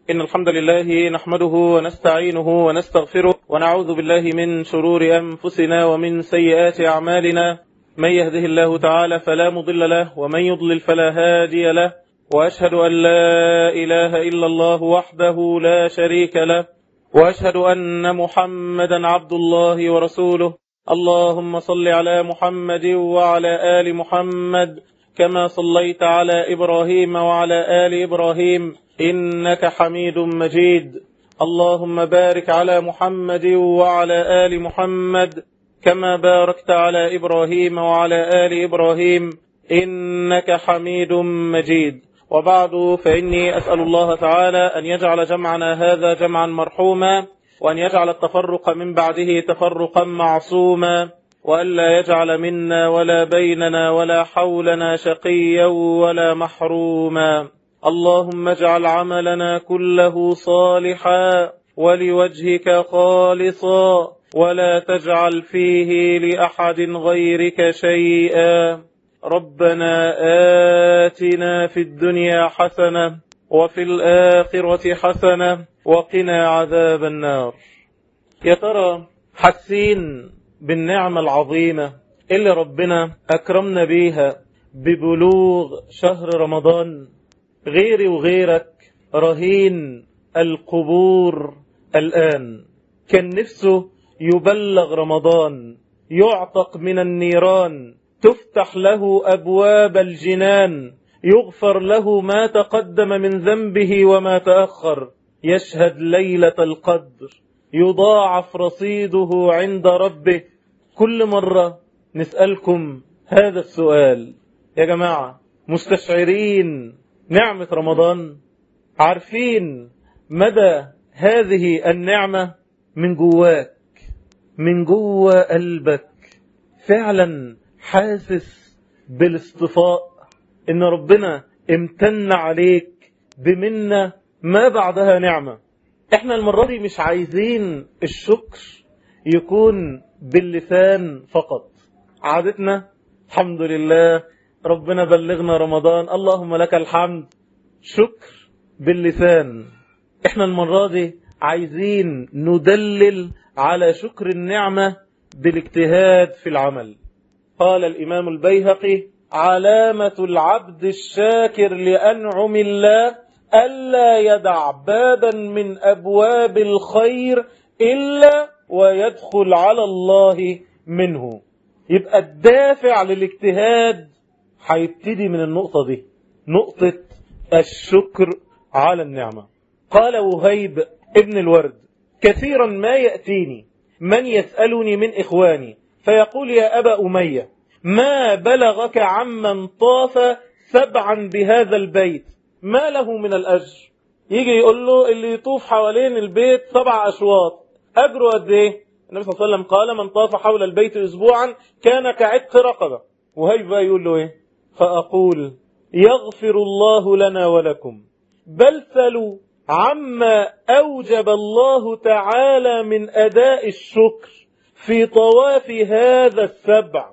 إن الحمد لله نحمده ونستعينه ونستغفره ونعوذ بالله من شرور أنفسنا ومن سيئات أعمالنا. من يهده الله تعالى فلا مضل له ومن يضلل فلا هادي له، وأشهد أن لا إله إلا الله وحده لا شريك له، وأشهد أن محمدا عبد الله ورسوله. اللهم صل على محمد وعلى آل محمد كما صليت على إبراهيم وعلى آل إبراهيم إنك حميد مجيد. اللهم بارك على محمد وعلى آل محمد كما باركت على إبراهيم وعلى آل إبراهيم إنك حميد مجيد. وبعد، فإني أسأل الله تعالى أن يجعل جمعنا هذا جمعا مرحوما، وأن يجعل التفرق من بعده تفرقا معصوما، وألا يجعل منا ولا بيننا ولا حولنا شقيا ولا محروما. اللهم اجعل عملنا كله صالحا ولوجهك خالصا، ولا تجعل فيه لأحد غيرك شيئا. ربنا آتنا في الدنيا حسنة وفي الآخرة حسنة وقنا عذاب النار. يا ترى حاسين بالنعمة العظيمة اللي ربنا أكرمنا بيها ببلوغ شهر رمضان؟ غيري وغيرك رهين القبور الآن، كان نفسه يبلغ رمضان، يعتق من النيران، تفتح له أبواب الجنان، يغفر له ما تقدم من ذنبه وما تأخر، يشهد ليلة القدر، يضاعف رصيده عند ربه. كل مرة نسألكم هذا السؤال يا جماعة، مستشعرين نعمة رمضان؟ عارفين مدى هذه النعمة من جواك، من جوا قلبك؟ فعلا حاسس بالاصطفاء إن ربنا امتن عليك بمنة ما بعدها نعمة. احنا المرة دي مش عايزين الشكر يكون باللسان فقط. عادتنا الحمد لله ربنا بلغنا رمضان، اللهم لك الحمد، شكر باللسان. احنا المرة دي عايزين ندلل على شكر النعمة بالاجتهاد في العمل. قال الإمام البيهقي: علامة العبد الشاكر لأنعم الله ألا يدع بابا من أبواب الخير إلا ويدخل على الله منه. يبقى الدافع للاجتهاد هيبتدي من النقطة دي، نقطة الشكر على النعمة. قال وهيب ابن الورد: كثيرا ما يأتيني من يسألني من إخواني فيقول: يا أبا أمية، ما بلغك عمن طاف 7 بهذا البيت، ما له من الأجر؟ يجي يقول له اللي يطوف حوالين البيت 7 أشواط أجره قد إيه؟ النبي صلى الله عليه وسلم قال: من طاف حول البيت أسبوعا كان كعتق رقبة. وهيب بقى يقول له إيه؟ فأقول: يغفر الله لنا ولكم، بل سلوا عما أوجب الله تعالى من أداء الشكر في طواف هذا 7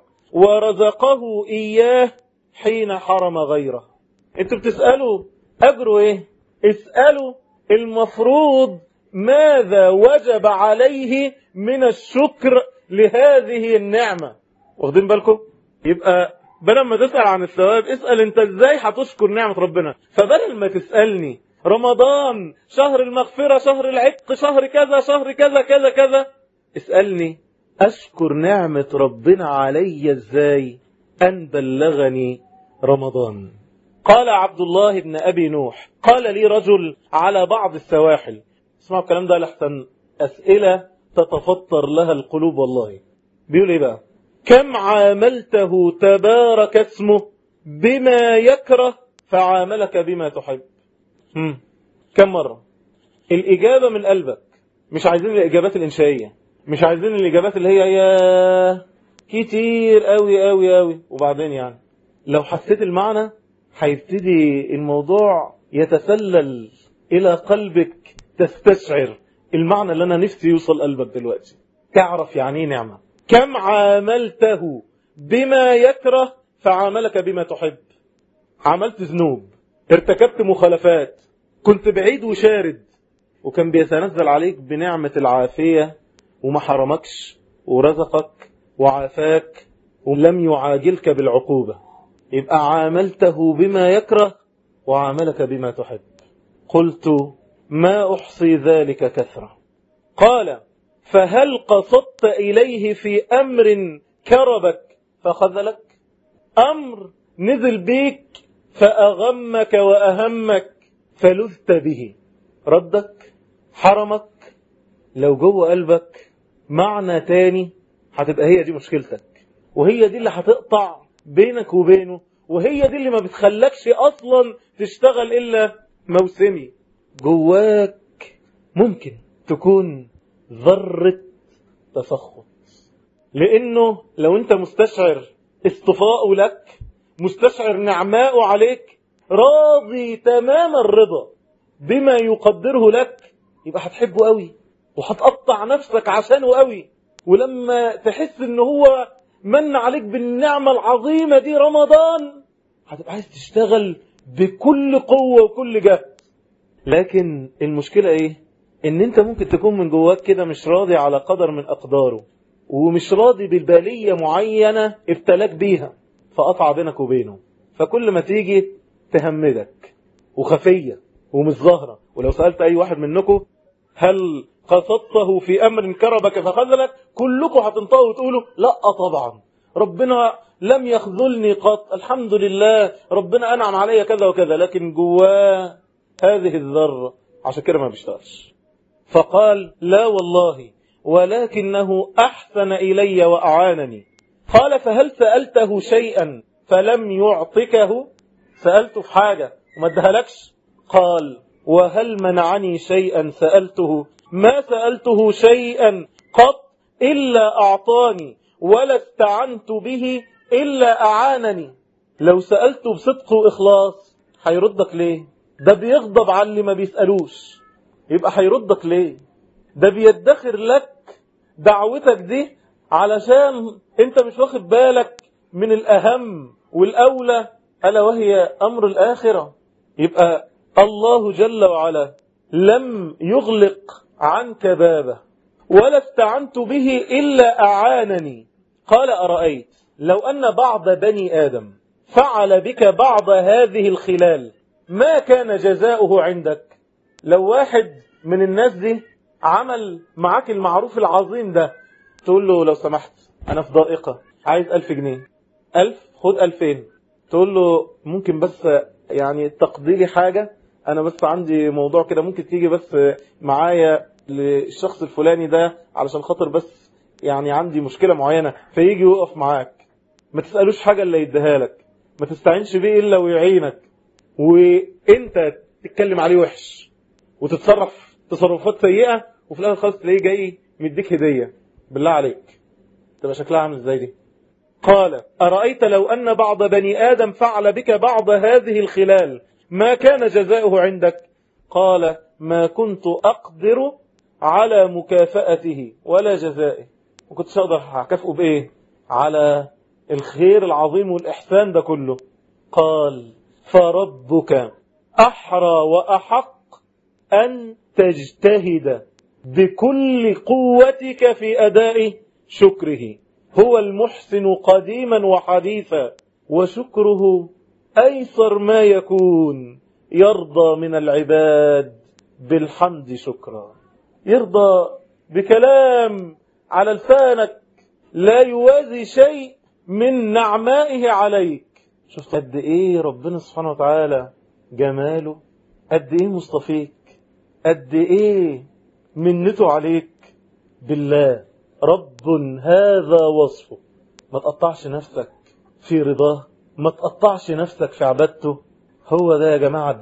ورزقه إياه حين حرم غيره. انتوا بتسألوا أجره إيه؟ اسألوا المفروض ماذا وجب عليه من الشكر لهذه النعمة. واخدين بالكم؟ يبقى بدل ما تسأل عن الثواب، اسأل انت ازاي هتشكر نعمة ربنا. فبدل ما تسألني رمضان شهر المغفرة، شهر العتق، شهر كذا، شهر كذا كذا كذا، اسألني أشكر نعمة ربنا علي ازاي أن بلغني رمضان. قال عبد الله بن أبي نوح: قال لي رجل على بعض السواحل. اسمعوا الكلام ده لحسن أسئلة تتفطر لها القلوب والله. بيقول ايه بقى؟ كم عاملته تبارك اسمه بما يكره فعاملك بما تحب؟ كم مرة؟ الإجابة من قلبك، مش عايزين الإجابات الإنشائية، مش عايزين الإجابات اللي هي يا كتير قوي قوي قوي وبعدين يعني. لو حسيت المعنى هيبتدي الموضوع يتسلل إلى قلبك، تستشعر المعنى اللي أنا نفسي يوصل قلبك دلوقتي، تعرف يعني نعمة. كم عاملته بما يكره فعاملك بما تحب. عملت ذنوب، ارتكبت مخالفات، كنت بعيد وشارد، وكان بيتنزل عليك بنعمة العافية وما حرمكش ورزقك وعافاك ولم يعاجلك بالعقوبة، يبقى عاملته بما يكره وعاملك بما تحب. قلت ما أحصي ذلك كثرة. قال فهل قصدت إليه في أمر كربك فخذلك؟ أمر نزل بيك فأغمك وأهمك فلذت به، ردك حرمك، لو جوه قلبك معنى تاني هتبقى هي دي مشكلتك، وهي دي اللي هتقطع بينك وبينه، وهي دي اللي ما بتخلكش أصلا تشتغل إلا موسمي. جواك ممكن تكون ذرة تسخط، لأنه لو أنت مستشعر اصطفاءه لك، مستشعر نعماءه عليك، راضي تمام الرضا بما يقدره لك، يبقى هتحبه قوي وهتقطع نفسك عشانه قوي. ولما تحس ان هو من عليك بالنعمة العظيمة دي رمضان، هتبقى عايز تشتغل بكل قوة وكل جهد. لكن المشكلة ايه؟ ان انت ممكن تكون من جواك كده مش راضي على قدر من اقداره، ومش راضي بالبالية معينة ابتلاك بيها فقطع بينك وبينه، فكل ما تيجي تهمدك وخفية ومش ظاهرة. ولو سألت اي واحد منكم هل قصدته في امر كربك فخذلك، كلكم هتنطقوا وتقولوا لا طبعا، ربنا لم يخذلني قط، الحمد لله ربنا انعم علي كذا وكذا، لكن جواه هذه الذرة، عشان كده ما بيشتغلش. فقال لا والله ولكنه أحسن إلي وأعانني. قال فهل سألته شيئا فلم يعطكه؟ سألته في حاجة وما ادهلكش؟ قال وهل منعني شيئا سألته؟ ما سألته شيئا قط إلا أعطاني، ولا استعنت به إلا أعانني. لو سألته بصدق وإخلاص هيردك ليه؟ ده بيغضب على اللي ما بيسألوش، يبقى هيردك ليه؟ ده بيدخر لك دعوتك دي علشان انت مش واخد بالك من الأهم والأولى، ألا وهي أمر الآخرة. يبقى الله جل وعلا لم يغلق عنك بابه ولا استعنت به إلا أعانني. قال أرأيت لو أن بعض بني آدم فعل بك بعض هذه الخلال ما كان جزاؤه عندك؟ لو واحد من الناس دي عمل معاك المعروف العظيم ده، تقول له لو سمحت أنا في ضائقة عايز 1000 جنيه، 1000 خد 2000، تقول له ممكن بس يعني تقضي لي حاجة، أنا بس عندي موضوع كده ممكن تيجي بس معايا للشخص الفلاني ده علشان خاطر بس يعني عندي مشكلة معينة، فيجي يوقف معاك. ما تسألوش حاجة إلا يديها لك، ما تستعينش بيه إلا ويعينك، وإنت تتكلم عليه وحش وتتصرف تصرفات سيئة، وفي الآخر خالص تلاقيه جاي مديك هدية. بالله عليك تبقى شكلها عامل ازاي دي؟ قال أرأيت لو أن بعض بني آدم فعل بك بعض هذه الخلال ما كان جزاؤه عندك؟ قال ما كنت أقدر على مكافأته ولا جزائه، ما كنتش أقدر أكافئه بإيه على الخير العظيم والإحسان ده كله. قال فربك أحرى وأحق أن تجتهد بكل قوتك في أداء شكره، هو المحسن قديما وحديثا، وشكره أيسر ما يكون، يرضى من العباد بالحمد شكرا. يرضى بكلام على لسانك لا يوازي شيء من نعمائه عليك. شفت قد ايه ربنا سبحانه وتعالى جماله، قد ايه مصطفيك، قد ايه منته عليك. بالله رب هذا وصفه. ما تقطعش نفسك في رضاه، ما تقطعش نفسك في عبادته. هو ده يا جماعة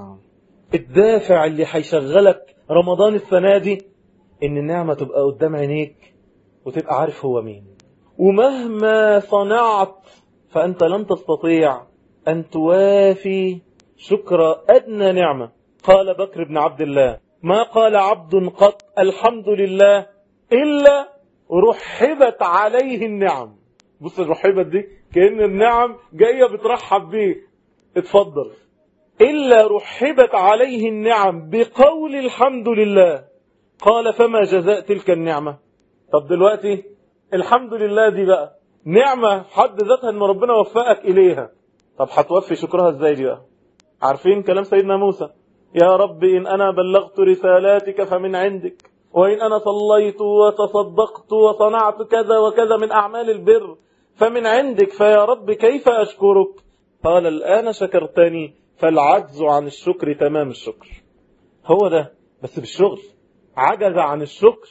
الدافع اللي هيشغلك رمضان السنة دي، ان النعمة تبقى قدام عينيك وتبقى عارف هو مين. ومهما صنعت فأنت لن تستطيع أن توافي شكر أدنى نعمة. قال بكر بن عبد الله ما قال عبد قط الحمد لله إلا رحبت عليه النعم. بص الرحبت دي كأن النعم جاية بترحب بيه، اتفضل إلا رحبت عليه النعم بقول الحمد لله. قال فما جزاء تلك النعمة؟ طب دلوقتي الحمد لله دي بقى نعمة حد ذاتها ان ربنا وفقك إليها، طب هتوفي شكرها ازاي دي بقى؟ عارفين كلام سيدنا موسى: يا رب إن أنا بلغت رسالاتك فمن عندك، وإن أنا صليت وتصدقت وصنعت كذا وكذا من أعمال البر فمن عندك، فيا رب كيف أشكرك؟ قال الآن شكرتني، فالعجز عن الشكر تمام الشكر. هو ده، بس بالشغل. عجز عن الشكر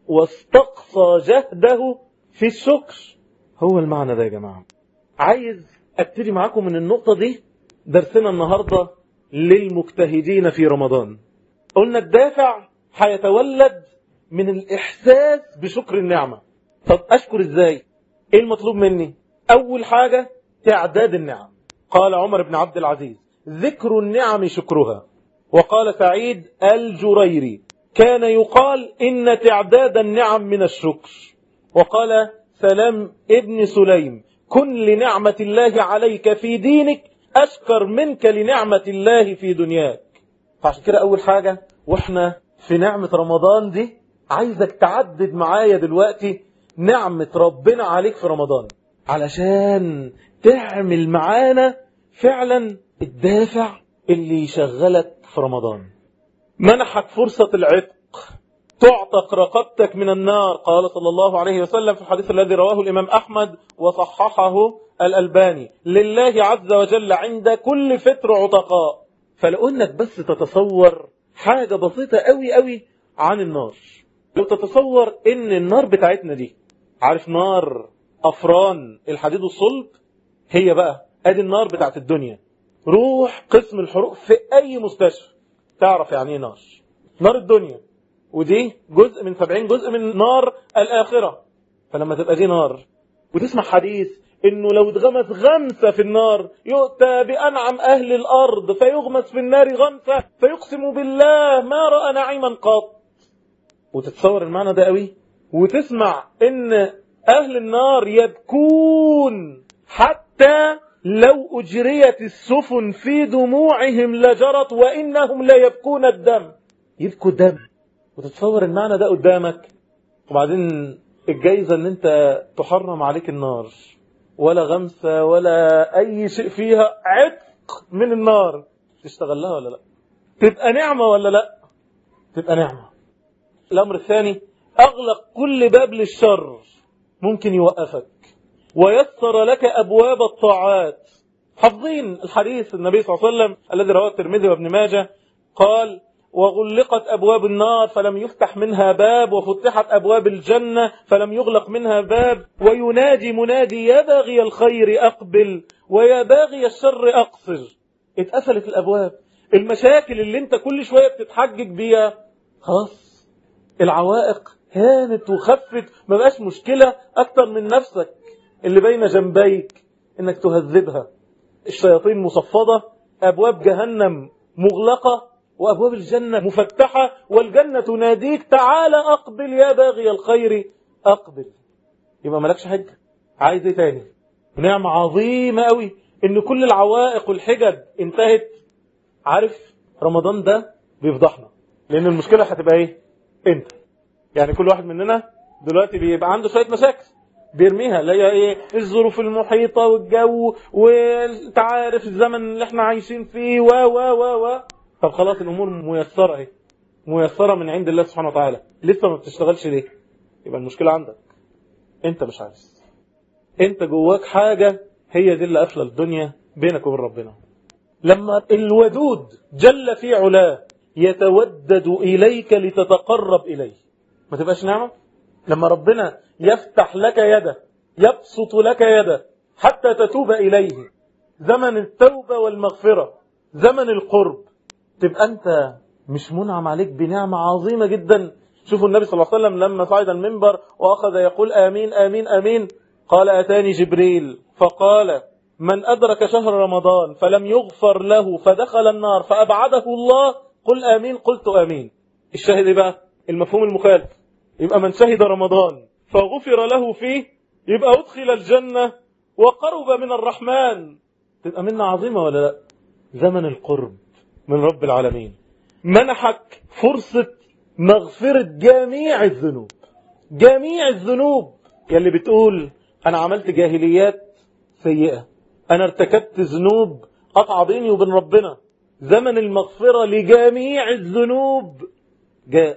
واستقصى جهده في الشكر. هو المعنى ده يا جماعة. عايز أبتدي معاكم من النقطة دي. درسنا النهاردة للمجتهدين في رمضان. قلنا الدافع هيتولد من الإحساس بشكر النعمة. طب أشكر إزاي؟ إيه المطلوب مني؟ أول حاجة تعداد النعم. قال عمر بن عبد العزيز: ذكر النعم شكرها. وقال سعيد الجريري: كان يقال إن تعداد النعم من الشكر. وقال سلام ابن سليم: كن لنعمة الله عليك في دينك أشكر منك لنعمة الله في دنياك. فعشان كده أول حاجة وإحنا في نعمة رمضان دي، عايزك تعدد معايا دلوقتي نعمة ربنا عليك في رمضان، علشان تعمل معانا فعلا الدافع اللي يشغلك في رمضان. منحك فرصة العتق، تعتق رقبتك من النار. قال صلى الله عليه وسلم في الحديث الذي رواه الإمام أحمد وصححه الألباني: لله عز وجل عند كل فطر عتقاء. فلو انك بس تتصور حاجة بسيطة قوي قوي عن النار، لو تتصور ان النار بتاعتنا دي، عارف نار أفران الحديد والصلب؟ هي بقى ادي النار بتاعت الدنيا. روح قسم الحروق في اي مستشفى تعرف يعني ايه نار. نار الدنيا، ودي جزء من 70 جزء من نار الآخرة. فلما تبقى دي نار وتسمع حديث انه لو اتغمس غمسة في النار يؤتى بأنعم أهل الأرض فيغمس في النار غمسة فيقسم بالله ما رأى نعيما قط، وتتصور المعنى ده قوي، وتسمع ان أهل النار يبكون حتى لو أجريت السفن في دموعهم لجرت وإنهم لا يبكون الدم، يبكوا الدم. وتتصور المعنى ده قدامك، وبعدين الجايزة ان انت تحرم عليك النار، ولا غمسة ولا اي شيء فيها، عتق من النار. تشتغل لها ولا لا؟ تبقى نعمة ولا لا؟ تبقى نعمة. الامر الثاني: اغلق كل باب للشر ممكن يوقفك، ويسر لك ابواب الطاعات. حافظين الحديث النبي صلى الله عليه وسلم الذي رواه الترمذي وابن ماجه، قال: وغلقت أبواب النار فلم يفتح منها باب، وفتحت أبواب الجنة فلم يغلق منها باب، وينادي منادي: يا باغي الخير أقبل ويا باغي الشر أقصر. اتقفلت الأبواب. المشاكل اللي انت كل شوية بتتحجج بيها خلاص، العوائق هانت وخفت، ما بقاش مشكلة أكتر من نفسك اللي بين جنبيك انك تهذبها. الشياطين مصفدة، أبواب جهنم مغلقة، وأبواب الجنة مفتحة، والجنة تناديك: تعال أقبل يا باغي الخير أقبل. يبقى ملكش حجة، عايز ايه تاني؟ نعمة عظيمة قوي ان كل العوائق والحجج انتهت. عارف رمضان ده بيفضحنا، لان المشكلة هتبقى ايه؟ انت. يعني كل واحد مننا دلوقتي بيبقى عنده شوية مشاكل بيرميها، اللي هي ايه؟ الظروف المحيطة والجو، وتعارف الزمن اللي احنا عايشين فيه و طب خلاص الامور ميسرة اهي، ميسرة من عند الله سبحانه وتعالى، لسه ما بتشتغلش ليه؟ يبقى المشكلة عندك انت، مش عايز. انت جواك حاجة هي دي اللي قافلة الدنيا بينك وبين ربنا. لما الودود جل في علاه يتودد اليك لتتقرب اليه، ما تبقاش نعمة؟ لما ربنا يفتح لك يده، يبسط لك يده حتى تتوب إليه، زمن التوبة والمغفرة، زمن القرب، تبقى أنت مش منعم عليك بنعمة عظيمة جدا. شوفوا النبي صلى الله عليه وسلم لما صعد المنبر وأخذ يقول آمين آمين آمين، قال: أتاني جبريل فقال: من أدرك شهر رمضان فلم يغفر له فدخل النار فأبعده الله، قل آمين. قلت آمين. الشاهد إيه بقى؟ المفهوم المخالف. يبقى من شهد رمضان فغفر له فيه، يبقى أدخل الجنة وقرب من الرحمن. تبقى منة عظيمة ولا لا؟ زمن القرب، من رب العالمين، منحك فرصة مغفرة جميع الذنوب. جميع الذنوب يلي بتقول أنا عملت جاهليات سيئة، أنا ارتكبت ذنوب قطع بيني وبين ربنا، زمن المغفرة لجميع الذنوب جاء.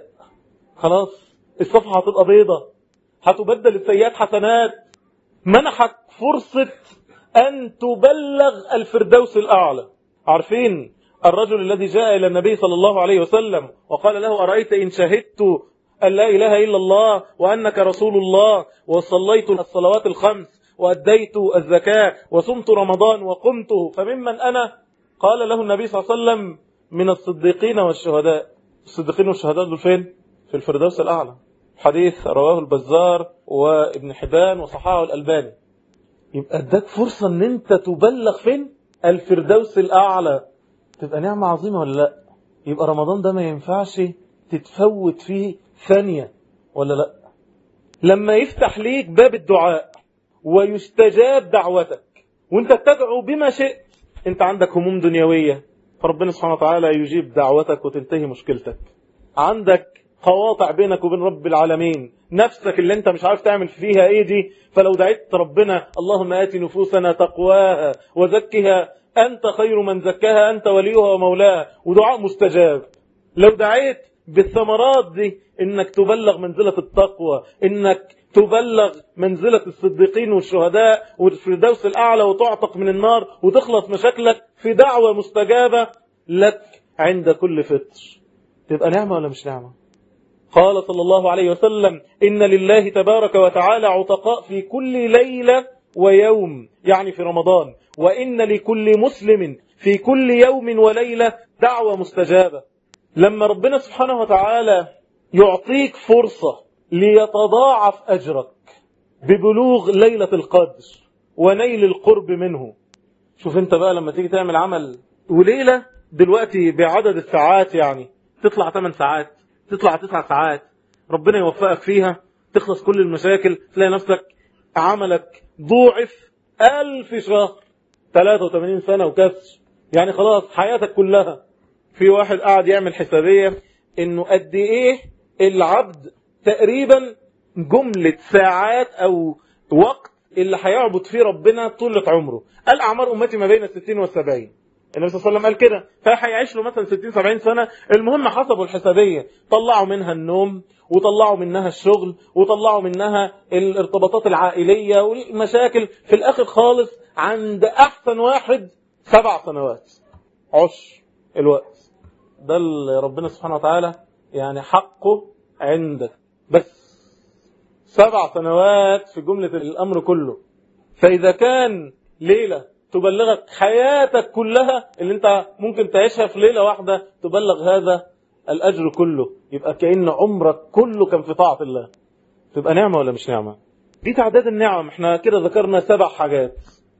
خلاص الصفحة هتبقى بيضة، هتبدل السيئات حسنات. منحك فرصة أن تبلغ الفردوس الأعلى. عارفين الرجل الذي جاء إلى النبي صلى الله عليه وسلم وقال له أرأيت إن شهدت أن لا إله إلا الله وأنك رسول الله وصليت الصلوات الخمس وأديت الزكاة وصمت رمضان وقمته فممن أنا؟ قال له النبي صلى الله عليه وسلم من الصديقين والشهداء. الصديقين والشهداء دول فين؟ في الفردوس الأعلى. حديث رواه البزار وابن حبان وصححه الألباني. يبقى اداك فرصة ان انت تبلغ فين؟ الفردوس الأعلى. تبقى نعمة عظيمة ولا لا؟ يبقى رمضان ده ما ينفعش تتفوت فيه ثانية ولا لا؟ لما يفتح ليك باب الدعاء ويستجاب دعوتك وانت تدعو بما شئت، انت عندك هموم دنيوية فربنا سبحانه وتعالى يجيب دعوتك وتنتهي مشكلتك. عندك قواطع بينك وبين رب العالمين، نفسك اللي انت مش عارف تعمل فيها ايه دي، فلو دعيت ربنا اللهم آت نفوسنا تقواها وزكها أنت خير من زكاها أنت وليها ومولاها، ودعاء مستجاب. لو دعيت بالثمرات دي انك تبلغ منزلة التقوى، انك تبلغ منزلة الصديقين والشهداء والفردوس الأعلى وتعتق من النار وتخلص مشاكلك في دعوة مستجابة لك عند كل فطر، تبقى نعمة ولا مش نعمة؟ قال صلى الله عليه وسلم إن لله تبارك وتعالى عتقاء في كل ليلة ويوم، يعني في رمضان، وإن لكل مسلم في كل يوم وليلة دعوة مستجابة. لما ربنا سبحانه وتعالى يعطيك فرصة ليتضاعف أجرك ببلوغ ليلة القدر ونيل القرب منه. شوف انت بقى لما تيجي تعمل عمل وليلة دلوقتي بعدد الساعات، يعني تطلع 8 ساعات تطلع 9 ساعات، ربنا يوفقك فيها تخلص كل المشاكل، تلاقي نفسك عملك ضوعف 1000 شهر، 83 سنة وكسر، يعني خلاص حياتك كلها. في واحد قاعد يعمل حسابية انه قد ايه العبد تقريبا جملة ساعات او وقت اللي هيعبد فيه ربنا طولة عمره. قال اعمار امتي ما بين 60 و70. النبي صلى الله عليه وسلم قال كده، فهيعيش له مثلا 60-70 سنة. المهم حسبوا الحسابية، طلعوا منها النوم وطلعوا منها الشغل وطلعوا منها الارتباطات العائلية والمشاكل، في الاخر خالص عند احسن واحد 7 سنوات عشر الوقت. ده اللي ربنا سبحانه وتعالى يعني حقه عندك، بس 7 سنوات في جملة الأمر كله. فإذا كان ليلة تبلغك حياتك كلها اللي انت ممكن تعيشها في ليلة واحدة، تبلغ هذا الأجر كله، يبقى كأن عمرك كله كان في طاعة الله. تبقى نعمة ولا مش نعمة؟ دي تعداد النعم. احنا كده ذكرنا 7 حاجات.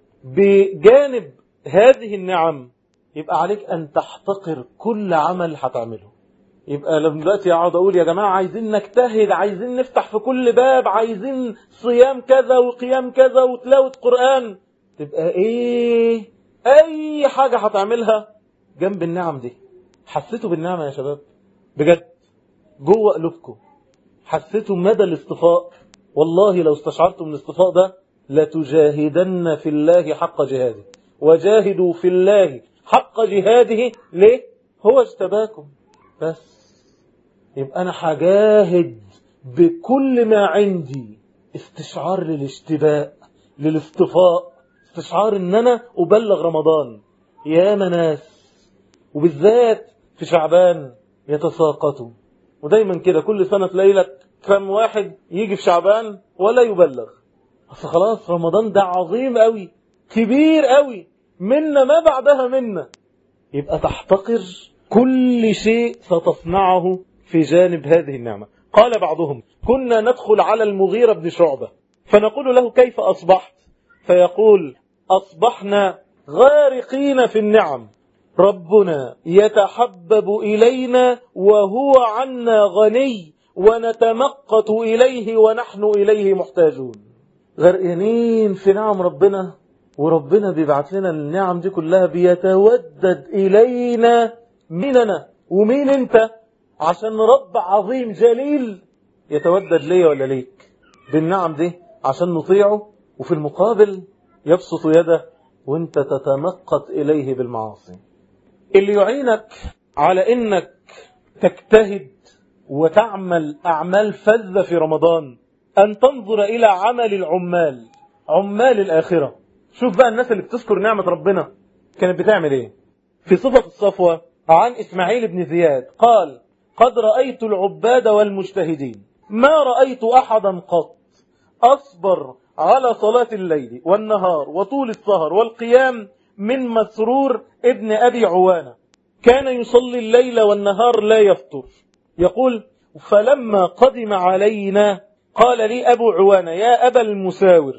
بجانب هذه النعم يبقى عليك أن تحتقر كل عمل هتعمله. يبقى لما دلوقتي اقعد اقول يا جماعة عايزين نجتهد، عايزين نفتح في كل باب، عايزين صيام كذا وقيام كذا وتلاوة قرآن، تبقى ايه اي حاجة هتعملها جنب النعم دي. حسيتوا بالنعمة يا شباب بجد جوه قلوبكم؟ حسيتوا مدى الاصطفاء؟ والله لو استشعرتوا من الاصطفاء ده لتجاهدن في الله حق جهاده، وجاهدوا في الله حق جهاده. ليه؟ هو اجتباكم بس. يبقى أنا هجاهد بكل ما عندي، استشعار للاشتباء للاصطفاء، استشعار ان أنا أبلغ رمضان. يا ناس وبالذات في شعبان يتساقطوا، ودايما كده كل سنة تلاقي لك كم واحد يجي في شعبان ولا يبلغ. أصل خلاص رمضان ده عظيم قوي، كبير قوي، منا ما بعدها منا. يبقى تحتقر كل شيء ستصنعه في جانب هذه النعمة. قال بعضهم كنا ندخل على المغيرة بن شعبة فنقول له كيف أصبحت؟ فيقول أصبحنا غارقين في النعم، ربنا يتحبب إلينا وهو عنا غني ونتمقت إليه ونحن إليه محتاجون. غرقانين في نعم ربنا، وربنا بيبعت لنا النعم دي كلها، بيتودد إلينا مين أنا ومين أنت عشان رب عظيم جليل يتودد لي ولا ليك بالنعم دي عشان نطيعه، وفي المقابل يبسط يده وانت تتنقط إليه بالمعاصي. اللي يعينك على انك تجتهد وتعمل أعمال فذة في رمضان أن تنظر إلى عمل العمال، عمال الآخرة. شوف بقى الناس اللي بتذكر نعمة ربنا كانت بتعمل ايه. في صفة الصفوة عن إسماعيل بن زياد قال: قد رأيت العباد والمجتهدين ما رأيت أحدا قط أصبر على صلاة الليل والنهار وطول السهر والقيام من مسرور ابن أبي عوانة، كان يصلي الليل والنهار لا يفطر. يقول: فلما قدم علينا قال لي أبو عوانة: يا أبا المساور،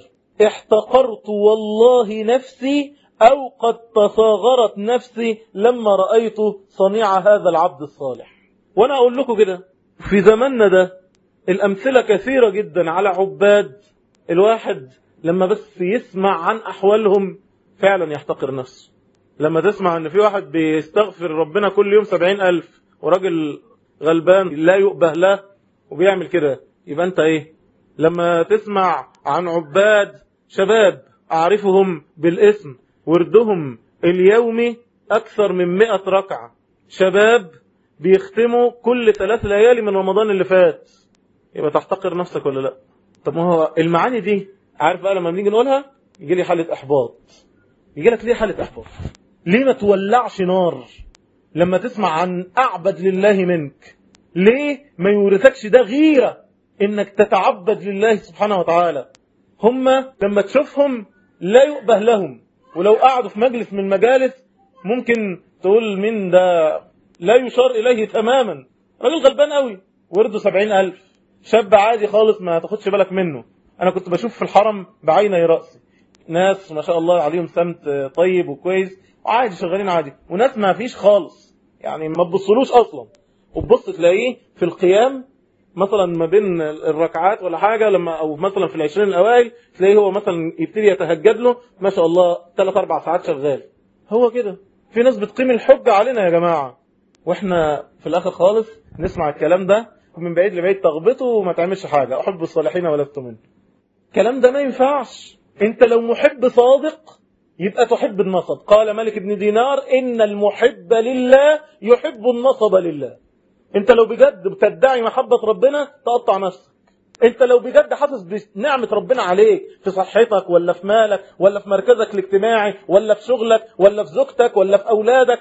احتقرت والله نفسي أو قد تصاغرت نفسي لما رأيت صنيع هذا العبد الصالح. وأنا أقول لكم كده، في زماننا ده الأمثلة كثيرة جدا على عباد الواحد لما بس يسمع عن أحوالهم فعلا يحتقر نفسه. لما تسمع أن في واحد بيستغفر ربنا كل يوم 70,000 وراجل غلبان لا يؤبه له وبيعمل كده، يبقى أنت إيه؟ لما تسمع عن عباد شباب أعرفهم بالاسم وردهم اليومي أكثر من 100 ركعة، شباب بيختموا كل 3 ليالي من رمضان اللي فات، يبقى تحتقر نفسك ولا لا؟ طب ما هو المعاني دي عارف بقى لما بنيجي نقولها يجي لي حالة إحباط. يجي لك ليه حالة إحباط؟ ليه ما تولعش نار لما تسمع عن أعبد لله منك؟ ليه ما يورثكش ده غيرة إنك تتعبد لله سبحانه وتعالى؟ هم لما تشوفهم لا يؤبه لهم، ولو قعدوا في مجلس من المجالس ممكن تقول من ده لا يشار إليه تماما، راجل غلبان قوي ورده 70,000، شاب عادي خالص ما تاخدش بالك منه. أنا كنت بشوف في الحرم بعيني رأسي ناس ما شاء الله عليهم سمت طيب وكويس وعادي شغالين عادي، وناس ما فيش خالص يعني ما تبصلوش أصلا، وتبص تلاقيه في القيام مثلا ما بين الركعات ولا حاجة، لما أو مثلا في 20 الأوائل تلاقيه هو مثلا يبتدي يتهجد له ما شاء الله 3-4 ساعات شغال. هو كده في ناس بتقيم الحجة علينا يا جماعة، واحنا في الآخر خالص نسمع الكلام ده من بعيد لبعيد تغبطه وما تعملش حاجة. أحب الصالحين ولست منهم. الكلام ده ما ينفعش. انت لو محب صادق يبقى تحب النصب. قال مالك بن دينار: إن المحب لله يحب النصب لله. انت لو بجد بتدعي محبة ربنا تقطع نفسك. انت لو بجد حاسس بنعمة ربنا عليك في صحتك ولا في مالك ولا في مركزك الاجتماعي ولا في شغلك ولا في زوجتك ولا في أولادك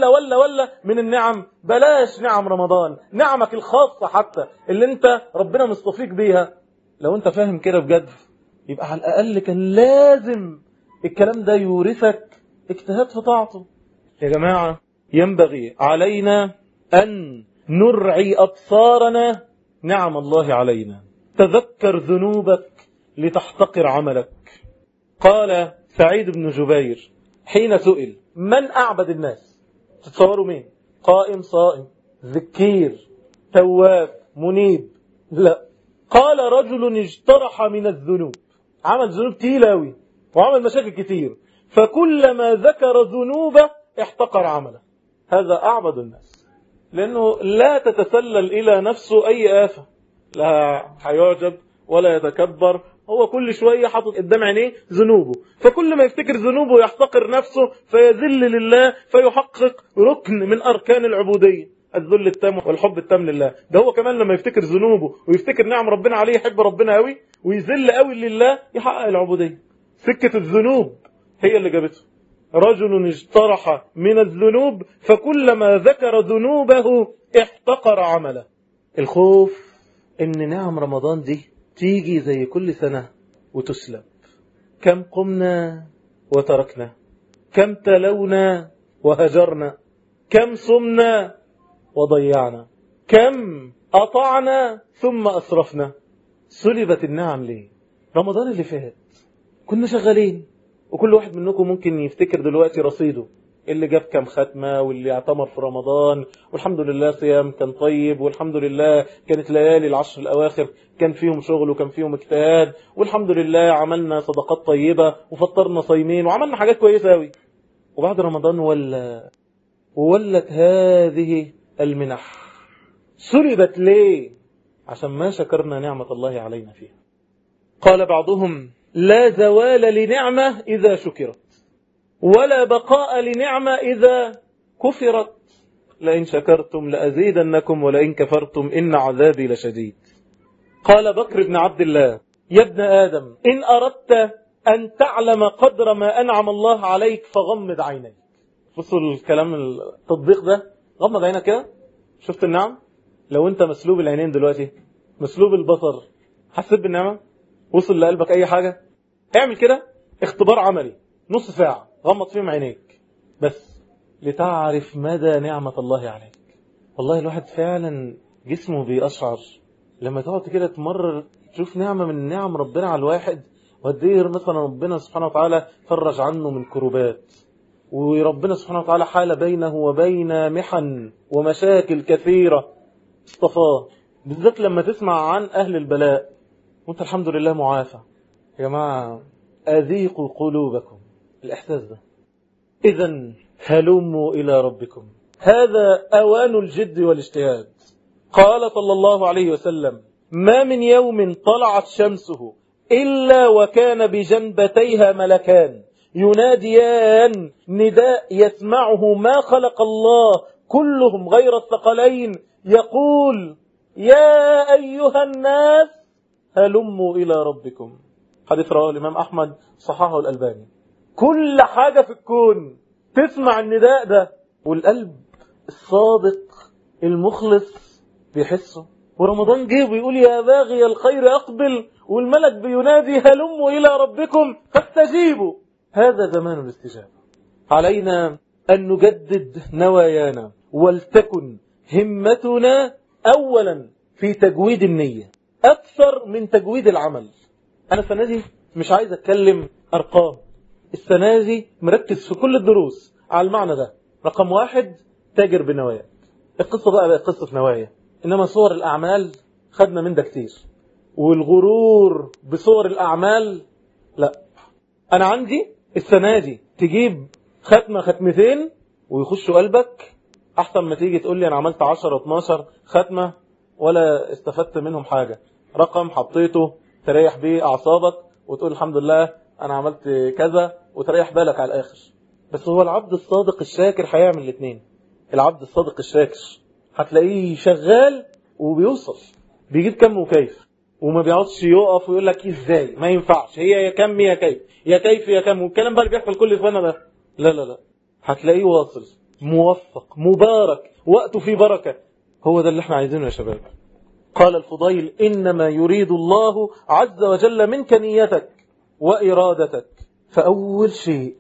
ولا من النعم، بلاش نعم رمضان، نعمك الخاصة حتى اللي انت ربنا مصطفيك بيها. لو انت فاهم كده بجد يبقى على الأقل كان لازم الكلام ده يورثك اجتهاد في طاعته. يا جماعة ينبغي علينا أن نرعي أبصارنا نعم الله علينا. تذكر ذنوبك لتحتقر عملك. قال سعيد بن جبير حين سئل: من أعبد الناس؟ تتصوروا مين؟ قائم صائم ذكير تواب منيب؟ لا، قال: رجل اجترح من الذنوب، عمل ذنوب تيلاوي وعمل مشاكل كتير، فكلما ذكر ذنوبه احتقر عمله. هذا أعبد الناس، لأنه لا تتسلل إلى نفسه أي آفة، لا هيعجب ولا يتكبر، هو كل شوية حاطط قدام عينيه ذنوبه، فكل ما يفتكر ذنوبه يحتقر نفسه فيذل لله، فيحقق ركن من أركان العبودية، الذل التام والحب التام لله. ده هو كمان لما يفتكر ذنوبه ويفتكر نعم ربنا عليه يحب ربنا قوي ويذل قوي لله، يحقق العبودية. سكة الذنوب هي اللي جابته. رجل اجترح من الذنوب فكلما ذكر ذنوبه احتقر عمله. الخوف ان نعم رمضان دي تيجي زي كل سنة وتسلب. كم قمنا وتركنا، كم تلونا وهجرنا، كم صمنا وضيعنا، كم أطعنا ثم أسرفنا. سلبت النعم ليه؟ رمضان اللي فات كنا شغالين، وكل واحد منكم ممكن يفتكر دلوقتي رصيده، اللي جاب كم ختمة واللي اعتمر في رمضان، والحمد لله صيام كان طيب، والحمد لله كانت ليالي العشر الأواخر كان فيهم شغل وكان فيهم اجتهاد، والحمد لله عملنا صدقات طيبة وفطرنا صايمين وعملنا حاجات كويسة قوي. وبعد رمضان ولا وولت هذه المنح سلبت ليه؟ عشان ما شكرنا نعمة الله علينا فيها. قال بعضهم لا زوال لنعمة إذا شكرت ولا بقاء لنعمة إذا كفرت لئن شكرتم لأزيدنكم ولئن كفرتم إن عذابي لشديد. قال بكر بن عبد الله يا ابن آدم إن أردت أن تعلم قدر ما أنعم الله عليك فغمض عينيك. بصوا الكلام التطبيق ده، غمض عينك كده، شفت النعم؟ لو أنت مسلوب العينين دلوقتي، مسلوب البصر، حسيت بالنعمة؟ وصل لقلبك أي حاجة؟ اعمل كده اختبار عملي نص ساعة، غمض فيهم عينيك بس لتعرف مدى نعمة الله عليك. والله الواحد فعلا جسمه بيقشعر لما تقعد كده تمرر تشوف نعمة من نعم ربنا على الواحد، وقد ايه مثلا ربنا سبحانه وتعالى فرج عنه من كروبات، وربنا سبحانه وتعالى حال بينه وبين محن ومشاكل كثيرة اصطفاه، بالذات لما تسمع عن أهل البلاء وانت الحمد لله معافى. يا جماعة أذيقوا قلوبكم الإحساس ده. إذن هلموا إلى ربكم، هذا أوان الجد والاجتهاد. قال صلى الله عليه وسلم ما من يوم طلعت شمسه إلا وكان بجنبتيها ملكان يناديان نداء يسمعه ما خلق الله كلهم غير الثقلين يقول يا أيها الناس هلموا إلى ربكم. حديث رواه الإمام أحمد صححه الألباني. كل حاجة في الكون تسمع النداء ده، والقلب الصادق المخلص بيحسه. ورمضان جه ويقول يا باغي الخير أقبل، والملك بينادي هلموا إلى ربكم فاستجيبوا. هذا زمان الاستجابة. علينا أن نجدد نوايانا، ولتكن همتنا أولا في تجويد النية أكثر من تجويد العمل. أنا السنة دي مش عايز أتكلم أرقام، السنة دي مركز في كل الدروس على المعنى ده. رقم 1 تاجر بنوايا. القصة بقى قصة نوايا، إنما صور الأعمال خدنا من ده كتير، والغرور بصور الأعمال لا. أنا عندي السنة دي تجيب ختمة ختمتين ويخشوا قلبك أحسن ما تيجي تقول لي أنا عملت 10-12 ختمة ولا استفدت منهم حاجة، رقم حطيته تريح بيه أعصابك وتقول الحمد لله أنا عملت كذا وتريح بالك على الآخر. بس هو العبد الصادق الشاكر هيعمل الاثنين. العبد الصادق الشاكر هتلاقيه شغال وبيوصل، بيجيب كم وكيف، وما بيقعدش يقف ويقول لك ازاي، ما ينفعش، هي يا كم يا كيف، يا كيف يا كم، والكلام بقى اللي بيحصل كل سنة ده. لا لا لا، هتلاقيه واصل موفق مبارك وقته فيه بركة. هو ده اللي احنا عايزينه يا شباب. قال الفضيل إنما يريد الله عز وجل منك نيتك وإرادتك. فأول شيء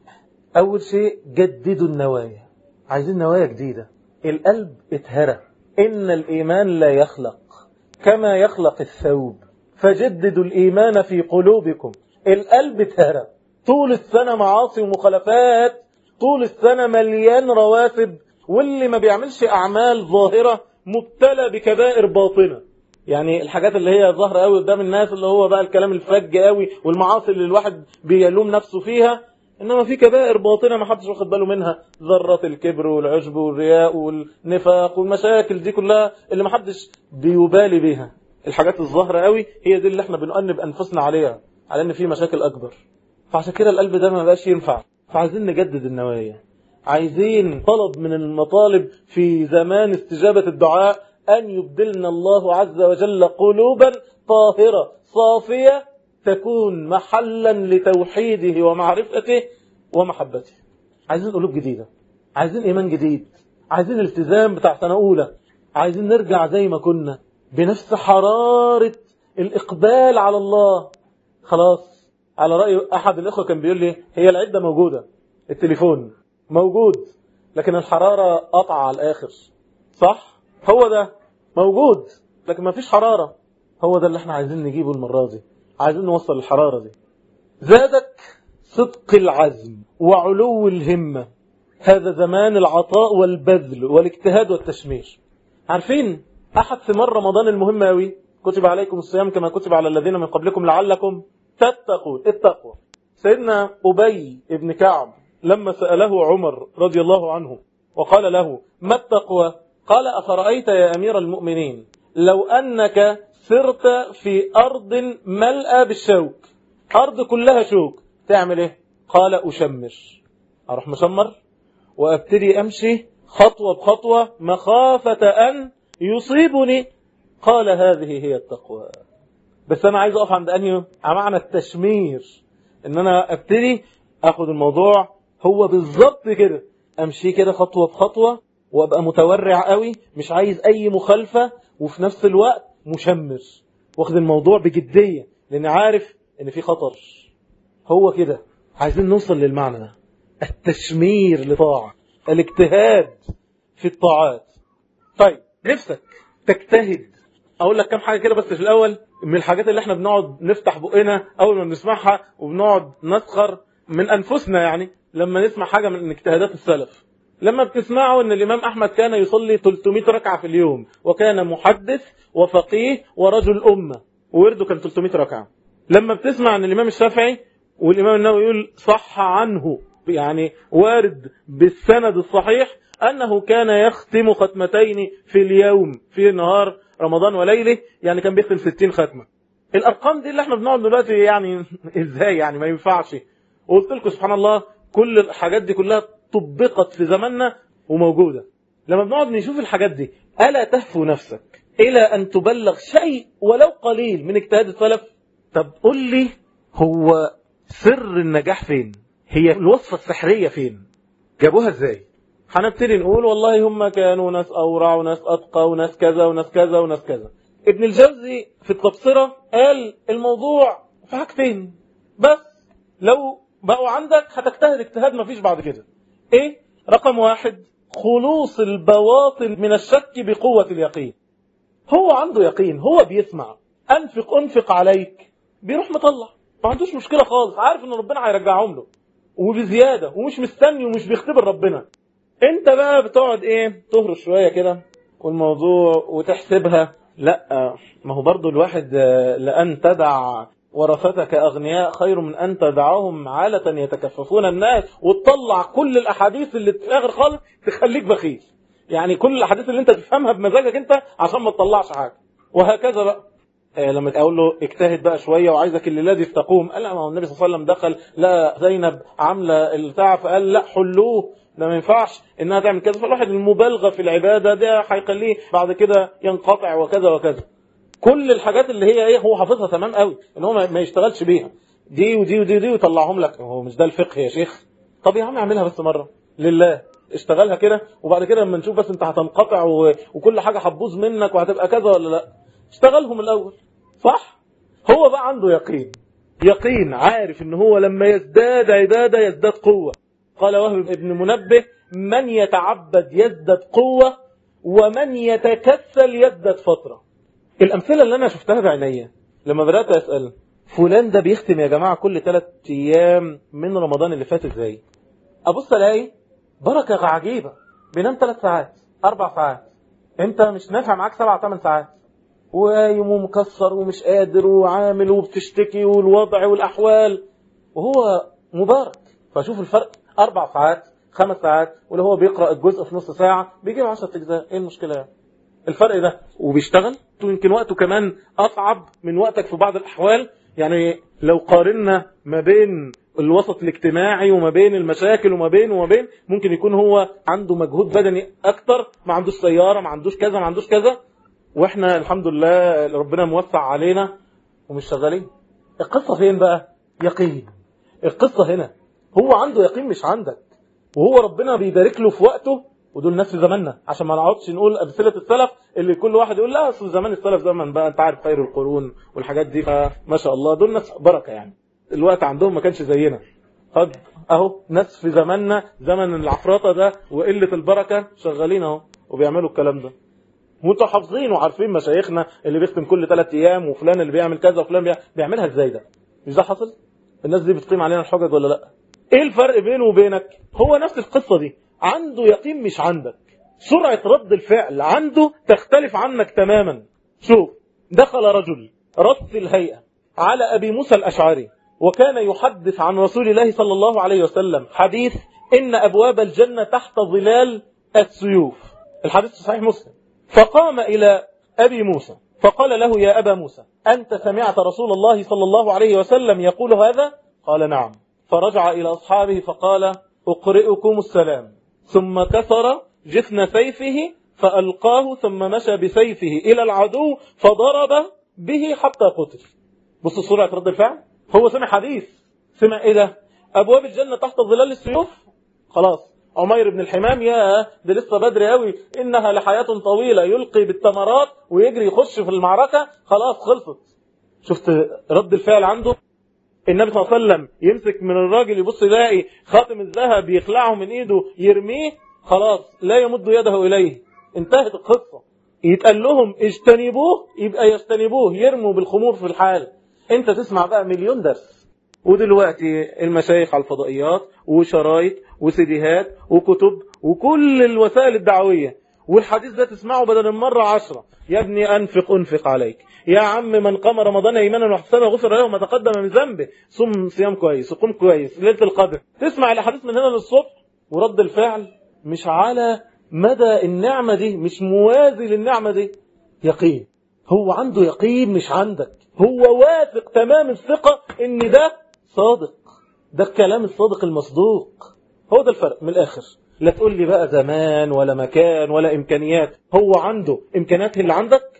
جددوا النوايا. عايزين نوايا جديدة. القلب اتهرى، إن الإيمان لا يخلق كما يخلق الثوب فجددوا الإيمان في قلوبكم. القلب اتهرى، طول السنة معاصي ومخالفات، طول السنة مليان رواتب، واللي ما بيعملش أعمال ظاهرة مبتلى بكبائر باطنة. يعني الحاجات اللي هي ظاهرة قوي قدام الناس اللي هو بقى الكلام الفج قوي والمعاصي اللي الواحد بيلوم نفسه فيها، إنما في كبائر باطنة ما حدش واخد باله منها، ذرات الكبر والعجب والرياء والنفاق والمشاكل دي كلها اللي ما حدش بيبالي بيها. الحاجات الظاهرة قوي هي دي اللي احنا بنؤنب أنفسنا عليها، على إن في مشاكل أكبر. فعشان كده القلب ده ما بقاش ينفع. فعايزين نجدد النوايا، عايزين طلب من المطالب في زمان استجابة الدعاء أن يبدلنا الله عز وجل قلوبا طاهرة صافية تكون محلا لتوحيده ومعرفته ومحبته. عايزين قلوب جديدة، عايزين إيمان جديد، عايزين التزام بتاع سنة أولى، عايزين نرجع زي ما كنا بنفس حرارة الإقبال على الله. خلاص، على رأي أحد الإخوة كان بيقول لي هي العدة موجودة، التليفون موجود، لكن الحرارة قطع على الآخر. صح؟ هو ده موجود لكن ما فيش حرارة. هو ده اللي احنا عايزين نجيبه المرة دي، عايزين نوصل الحرارة دي. زادك صدق العزم وعلو الهمة. هذا زمان العطاء والبذل والاجتهاد والتشمير. عارفين أحد ثمار رمضان المهمة أوي، كتب عليكم الصيام كما كتب على الذين من قبلكم لعلكم تتقون. التقوى. سيدنا أبي بن كعب لما سأله عمر رضي الله عنه وقال له: ما التقوى؟ قال: أفرأيت يا أمير المؤمنين لو أنك سرت في أرض ملأ بالشوك، أرض كلها شوك، تعمل إيه؟ قال: أشمر، أروح مشمر وأبتدي أمشي خطوة بخطوة مخافة أن يصيبني. قال: هذه هي التقوى. بس أنا عايز أقف عند أنهي معنى التشمير، إن أنا أبتدي أخذ الموضوع هو بالضبط كده، أمشي كده خطوة بخطوة وأبقى متورع قوي، مش عايز أي مخالفة، وفي نفس الوقت مشمر، واخد الموضوع بجدية لأن عارف إن في خطر. هو كده عايزين نوصل للمعنى ده، التشمير لطاعة، الاجتهاد في الطاعات. طيب نفسك تجتهد، أقول لك كم حاجة كده بس في الأول من الحاجات اللي احنا بنقعد نفتح بقنا أول ما بنسمعها وبنقعد نسخر من أنفسنا، يعني لما نسمع حاجة من اجتهادات السلف. لما بتسمعوا أن الإمام أحمد كان يصلي 300 ركعة في اليوم، وكان محدث وفقيه ورجل أمة، وورده كان 300 ركعة. لما بتسمع أن الإمام الشافعي والإمام النووي يقول صح عنه، يعني وارد بالسند الصحيح أنه كان يختم ختمتين في اليوم في نهار رمضان وليله، يعني كان بيختم 60 ختمة. الأرقام دي اللي احنا بنقعد دلوقتي يعني ازاي، يعني ما ينفعش. وقلت لكم سبحان الله كل الحاجات دي كلها طبقت في زماننا وموجودة. لما بنقعد نشوف الحاجات دي، ألا تهفو نفسك إلى أن تبلغ شيء ولو قليل من اجتهاد السلف؟ طب قل لي، هو سر النجاح فين؟ هي الوصفة السحرية فين؟ جابوها ازاي؟ هنبتدي نقول والله هم كانوا ناس أورع وناس أتقى وناس كذا وناس كذا وناس كذا. ابن الجوزي في التبصرة قال الموضوع في حاجتين بس، لو بقوا عندك هتجتهد اجتهاد ما فيش بعد كده. ايه؟ رقم 1: خلوص البواطن من الشك بقوة اليقين. هو عنده يقين، هو بيسمع أنفق عليك بيروح مطلع، ما عندوش مشكلة خالص، عارف ان ربنا هيرجعهم له وبزيادة، ومش مستني ومش بيختبر ربنا. انت بقى بتقعد ايه، تهرش شوية كده والموضوع وتحسبها. لا، ما هو برضو الواحد لأن تدع ورثتك أغنياء خير من أن تدعهم عالة يتكففون الناس، وتطلع كل الأحاديث اللي في الآخر خالص تخليك بخيل. يعني كل الأحاديث اللي انت تفهمها بمزاجك انت عشان ما تطلعش حاجة، وهكذا بقى. لما تقول له اجتهد بقى شوية وعايزك الليلة دي تقوم، قال لا، ما هو النبي صلى الله عليه وسلم دخل لا زينب عاملة البتاع فقال لا حلوه، ده ما ينفعش انها تعمل كذا. فالواحد المبالغة في العبادة ده هيخليه بعد كده ينقطع وكذا وكذا. كل الحاجات اللي هي ايه هو حافظها تمام قوي، ان هو ما يشتغلش بيها دي ودي ودي ودي ويطلعهم لك. هو مش ده الفقه يا شيخ؟ طب يا عم اعملها بس مرة لله، اشتغلها كده، وبعد كده لما نشوف بس انت هتنقطع وكل حاجة هتبوظ منك وهتبقى كذا ولا لا. اشتغلهم الاول صح. هو بقى عنده يقين عارف ان هو لما يزداد عبادة يزداد قوة. قال وهب ابن منبه: من يتعبد يزداد قوة، ومن يتكسل يزداد فترة. الأمثلة اللي أنا شفتها بعينيا لما بدأت أسأل فلان ده بيختم يا جماعة كل 3 أيام من رمضان اللي فات ازاي، أبص ألاقي بركة عجيبة. بينام 3 ساعات 4 ساعات، انت مش نافع معاك 7 8 ساعات، ويوم مكسر ومش قادر وعامل وبتشتكي والوضع والأحوال، وهو مبارك. فشوف الفرق، 4 ساعات 5 ساعات، ولو هو بيقرأ الجزء في نص ساعة بيجيب 10 أجزاء. ايه المشكلة يعني؟ الفرق ده وبيشتغل، ويمكن وقته كمان أصعب من وقتك في بعض الأحوال. يعني لو قارنا ما بين الوسط الاجتماعي وما بين المشاكل وما بين ممكن يكون هو عنده مجهود بدني أكتر، ما عندوش سيارة، ما عندوش كذا، ما عندوش كذا، واحنا الحمد لله ربنا موسع علينا ومش شغالين. القصة فين بقى؟ يقين. القصة هنا هو عنده يقين مش عندك، وهو ربنا بيبارك له في وقته. ودول ناس في زماننا، عشان ما نقعدش نقول أمثلة السلف اللي كل واحد يقول لا اصل زمان السلف زمن بقى انت عارف خير القرون والحاجات دي، فما شاء الله دول ناس بركة. يعني الوقت عندهم ما كانش زينا. قد اهو ناس في زماننا زمن العفراطة ده وقلة البركة شغالين اهو وبيعملوا الكلام ده، وانتوا حافظين وعارفين مشايخنا اللي بيختم كل 3 ايام، وفلان اللي بيعمل كذا وفلان بيعملها ازاي. ده مش ده حصل؟ الناس دي بتقيم علينا الحجج ولا لا؟ ايه الفرق بينه وبينك؟ هو نفس القصة دي، عنده يقين مش عندك. سرعة رد الفعل عنده تختلف عنك تماما. شوف، دخل رجل رث الهيئة على أبي موسى الأشعري، وكان يحدث عن رسول الله صلى الله عليه وسلم حديث إن أبواب الجنة تحت ظلال السيوف. الحديث صحيح مسلم. فقام إلى أبي موسى فقال له: يا أبا موسى، أنت سمعت رسول الله صلى الله عليه وسلم يقول هذا؟ قال: نعم. فرجع إلى أصحابه فقال: أقرئكم السلام. ثم كسر جفن سيفه فألقاه، ثم مشى بسيفه إلى العدو فضرب به حتى قتل. بص الصورة رد الفعل. هو سمع حديث، سمع إيه ده؟ أبواب الجنة تحت ظلال السيوف. خلاص عمير بن الحمام: يا ده لسه بدري قوي، إنها لحياة طويلة، يلقي بالتمرات ويجري يخش في المعركة. خلاص خلصت. شفت رد الفعل عنده؟ النبي صلى الله عليه وسلم يمسك من الراجل، يبص يلاقي خاتم الذهب يخلعه من ايده يرميه، خلاص لا يمد يده إليه، انتهت القصة. يتقال لهم اجتنبوه، يبقى يجتنبوه، يرموا بالخمور في الحال. انت تسمع بقى مليون درس. ودلوقتي المشايخ على الفضائيات وشرايط وسيديهات وكتب وكل الوسائل الدعوية، والحديث ده تسمعه بدل المرة 10. يا ابني أنفق عليك، يا عم من قام رمضان إيمانا واحتسابا غفر له ما تقدم من ذنبه، صم صيام كويس وقم كويس ليلة القدر. تسمع الأحاديث من هنا للصبح، ورد الفعل مش على مدى النعمة دي، مش موازي للنعمة دي. يقين، هو عنده يقين مش عندك، هو واثق تمام الثقة ان ده صادق، ده الكلام الصادق المصدوق. هو ده الفرق من الآخر. لا تقول لي بقى زمان ولا مكان ولا إمكانيات. هو عنده إمكانيات اللي عندك،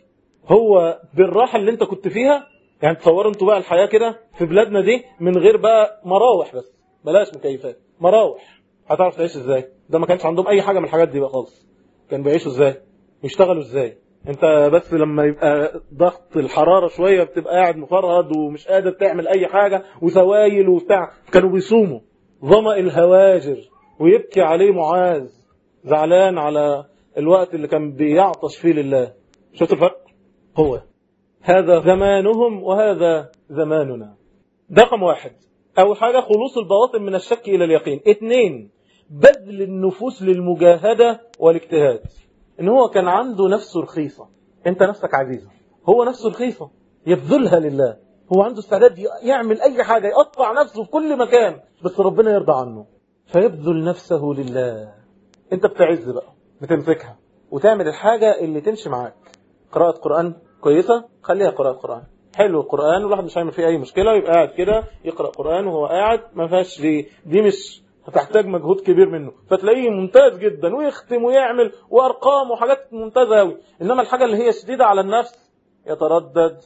هو بالراحة اللي انت كنت فيها. يعني تصوروا انتوا بقى الحياة كده في بلادنا دي من غير بقى مراوح، بس بلاش مكيفات، مراوح، هتعرف تعيش ازاي؟ ده ما كانش عندهم اي حاجة من الحاجات دي بقى خالص. كان بيعيشوا ازاي؟ يشتغلوا ازاي؟ انت بس لما يبقى ضغط الحرارة شوية بتبقى قاعد مفرهد ومش قادر تعمل اي حاجة وسوايل وبتاع. كانوا بيصوموا ظمأ الهواجر ويبكي عليه معاذ زعلان على الوقت اللي كان بيعطش فيه لله. شفت الفرق؟ هو هذا زمانهم وهذا زماننا. ده رقم واحد. أول حاجة خلوص البواطن من الشك إلى اليقين. 2 بذل النفوس للمجاهدة والاجتهاد. إن هو كان عنده نفسه رخيصة، أنت نفسك عزيزة، هو نفسه رخيصة يبذلها لله. هو عنده استعداد يعمل أي حاجة، يقطع نفسه في كل مكان بس ربنا يرضى عنه، فيبذل نفسه لله. أنت بتعز بقى، بتمسكها وتعمل الحاجة اللي تمشي معاك. قراءة قرآن كويسة، خليها قراءة قرآن. حلو القرآن والواحد مش هيعمل فيه أي مشكلة، يبقى قاعد كده يقرأ قرآن وهو قاعد، ما فيهاش دي مش هتحتاج مجهود كبير منه، فتلاقيه ممتاز جدا ويختم ويعمل وأرقام وحاجات ممتازة أوي. إنما الحاجة اللي هي شديدة على النفس يتردد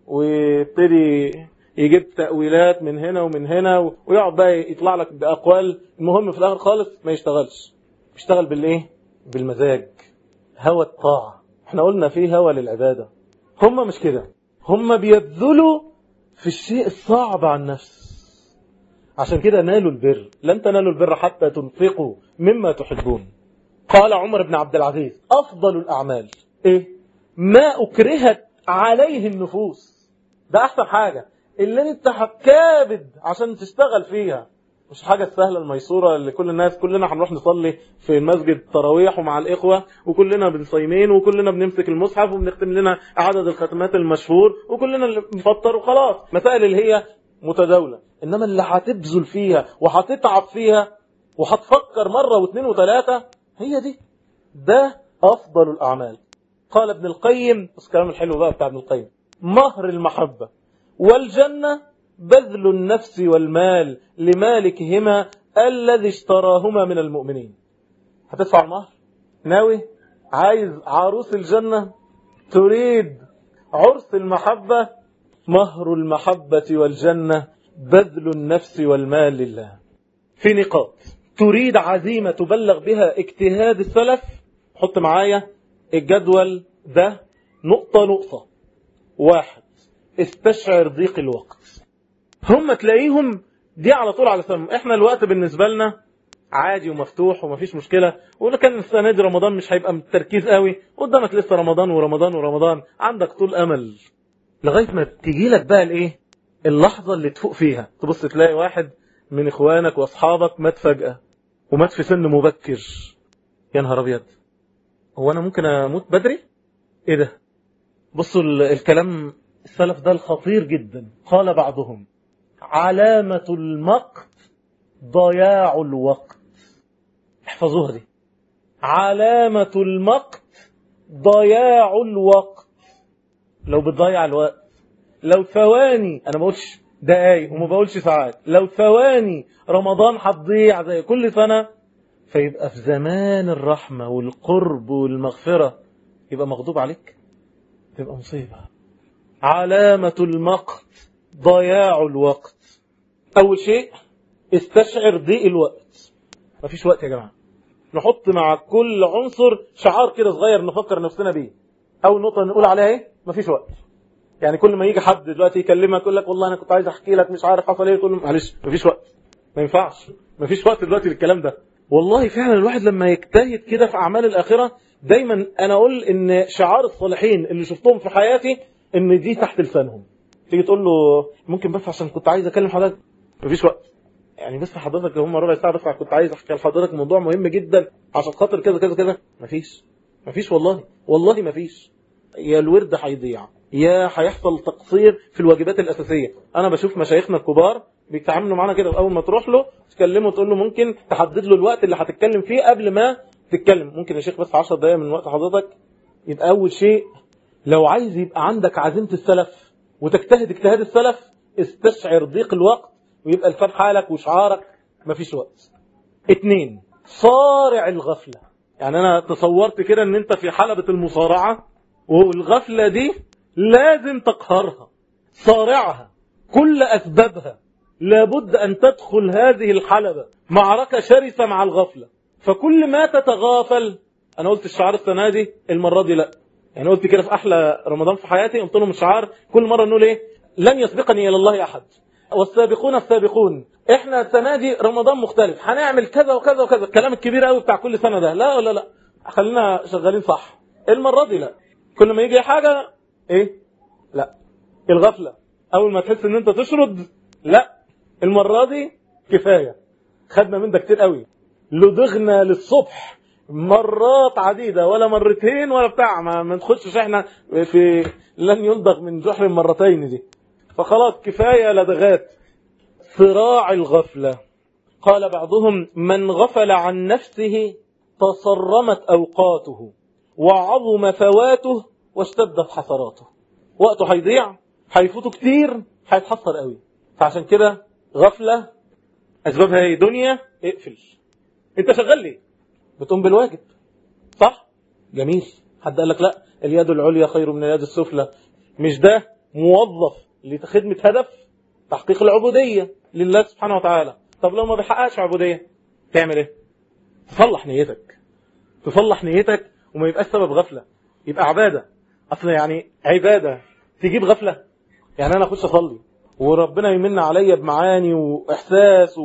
ويبتدي يجيب تأويلات من هنا ومن هنا ويقعد بقى يطلع لك بأقوال، المهم في الآخر خالص ما يشتغلش. يشتغل بالإيه؟ بالمزاج، هوى الطاعة. احنا قلنا فيه هوى للعبادة. هم مش كده، هم بيبذلوا في الشيء الصعب عن النفس. عشان كده نالوا البر. لن تنالوا البر حتى تنفقوا مما تحبون. قال عمر بن عبد العزيز: أفضل الأعمال إيه؟ ما أكرهت عليه النفوس. ده أحسن حاجة اللي انت هتكابد عشان تشتغل فيها، مش حاجة السهلة الميسورة اللي كل الناس كلنا هنروح نصلي في المسجد تراويح ومع الإخوة وكلنا بنصيمين وكلنا بنمسك المصحف وبنختم لنا عدد الختمات المشهور وكلنا اللي بنفطر وخلاص. مسائل اللي هي متداولة. إنما اللي هتبذل فيها وهتتعب فيها وهتفكر مرة واثنين وثلاثة، هي دي. ده أفضل الأعمال. قال ابن القيم، بس الكلام الحلو بقى بتاع ابن القيم: مهر المحبة والجنة بذل النفس والمال لمالكهما الذي اشتراهما من المؤمنين. هتدفع المهر؟ ناوي؟ عايز عروس الجنة؟ تريد عرس المحبة؟ مهر المحبة والجنة بذل النفس والمال لله. في نقاط تريد عزيمة تبلغ بها اجتهاد السلف. حط معايا الجدول ده نقطة نقطة. 1، استشعر ضيق الوقت. هم تلاقيهم دي على طول على سلم. احنا الوقت بالنسبة لنا عادي ومفتوح ومفيش مشكلة، ولا كان السنة دي رمضان مش هيبقى متركيز قوي، قدامك لسه رمضان ورمضان ورمضان، عندك طول امل لغاية ما تيجي لك بقى الايه، اللحظة اللي تفوق فيها. تبص تلاقي واحد من اخوانك واصحابك مات فجأة ومات في سن مبكر. يا نهار ابيض، هو انا ممكن اموت بدري؟ ايه ده؟ بصوا الكلام السلف ده الخطير جدا. قال بعضهم: علامة المقت ضياع الوقت. احفظوها دي. علامة المقت ضياع الوقت. لو بتضيع الوقت، لو ثواني، انا ما بقولش دقايق وما بقولش ساعات، لو ثواني رمضان هتضيع زي كل سنة، فيبقى في زمان الرحمة والقرب والمغفرة يبقى مغضوب عليك، تبقى مصيبة. علامة المقت ضياع الوقت. أول شيء استشعر ضيق الوقت. مفيش وقت يا جماعة. نحط مع كل عنصر شعار كده صغير نفكر نفسنا بيه. أول نقطة نقول عليها ايه؟ مفيش وقت. يعني كل ما يجي حد دلوقتي يكلمك يقول لك والله أنا كنت عايز أحكي لك مش عارف حصل ايه، تقول له معلش مفيش وقت، ما ينفعش، مفيش وقت دلوقتي للكلام ده. والله فعلا الواحد لما يجتهد كده في أعمال الآخرة، دايما أنا أقول إن شعار الصالحين اللي شفتهم في حياتي إن دي تحت لسانهم. تيجي تقول له ممكن بس عشان كنت عايز أكلم حضرتك، مفيش وقت. يعني بس حضرتك هم ربع ساعة بس كنت عايز أحكي لحضرتك موضوع مهم جدا عشان خاطر كذا كذا كذا. مفيش والله مفيش. يا الورد هيضيع، يا هيحصل تقصير في الواجبات الأساسية. أنا بشوف مشايخنا الكبار بيتعاملوا معانا كده، أول ما تروح له تكلمه تقول له ممكن تحدد له الوقت اللي هتتكلم فيه قبل ما تتكلم، ممكن يا شيخ بس 10 دقايق من وقت حضرتك. يبقى أول شيء لو عايز يبقى عندك عزيمة السلف وتجتهد اجتهاد السلف، استشعر ضيق الوقت ويبقى لسان حالك وشعارك مفيش وقت. 2 صارع الغفلة. يعني أنا تصورت كده أن أنت في حلبة المصارعة والغفلة دي لازم تقهرها، صارعها كل أسبابها. لابد أن تدخل هذه الحلبة معركة شرسة مع الغفلة. فكل ما تتغافل، أنا قلت الشعار السنة دي، المرة دي لا. يعني قلت كده في أحلى رمضان في حياتي، قلت لهم الشعار كل مرة نقول إيه؟ لن يسبقني إلى الله أحد والسابقون السابقون. إحنا السنة دي رمضان مختلف، هنعمل كذا وكذا وكذا. الكلام الكبير قوي بتاع كل سنة ده لا، خلينا شغالين صح. المرة دي لا، كل ما يجي حاجة إيه؟ لا. الغفلة أول ما تحس إن أنت تشرد، لا، المرة دي كفاية، خدنا من ده كتير قوي، لدغنا للصبح مرات عديدة، ولا مرتين ولا بتاع، ما ندخلش احنا في لن يلدغ من جحر مرتين دي. فخلاص كفاية لدغات. صراع الغفلة. قال بعضهم من غفل عن نفسه تصرمت أوقاته وعظم فواته واشتدت حسراته. وقته هيضيع، هيفوته كتير، هيتحسر قوي. فعشان كده غفلة أسبابها هي دنيا. اقفل. انت شغال ليه؟ بتقوم بالواجب صح؟ جميل. حد قال لك لا اليد العليا خير من اليد السفلى؟ مش ده موظف لخدمة هدف تحقيق العبودية لله سبحانه وتعالى؟ طب لو ما بيحققش عبودية تعمل ايه؟ تصلح نيتك وما يبقاش سبب غفلة، يبقى عبادة. اصل يعني عبادة تجيب غفلة؟ يعني انا اخش اصلي وربنا يمن عليا بمعاني واحساس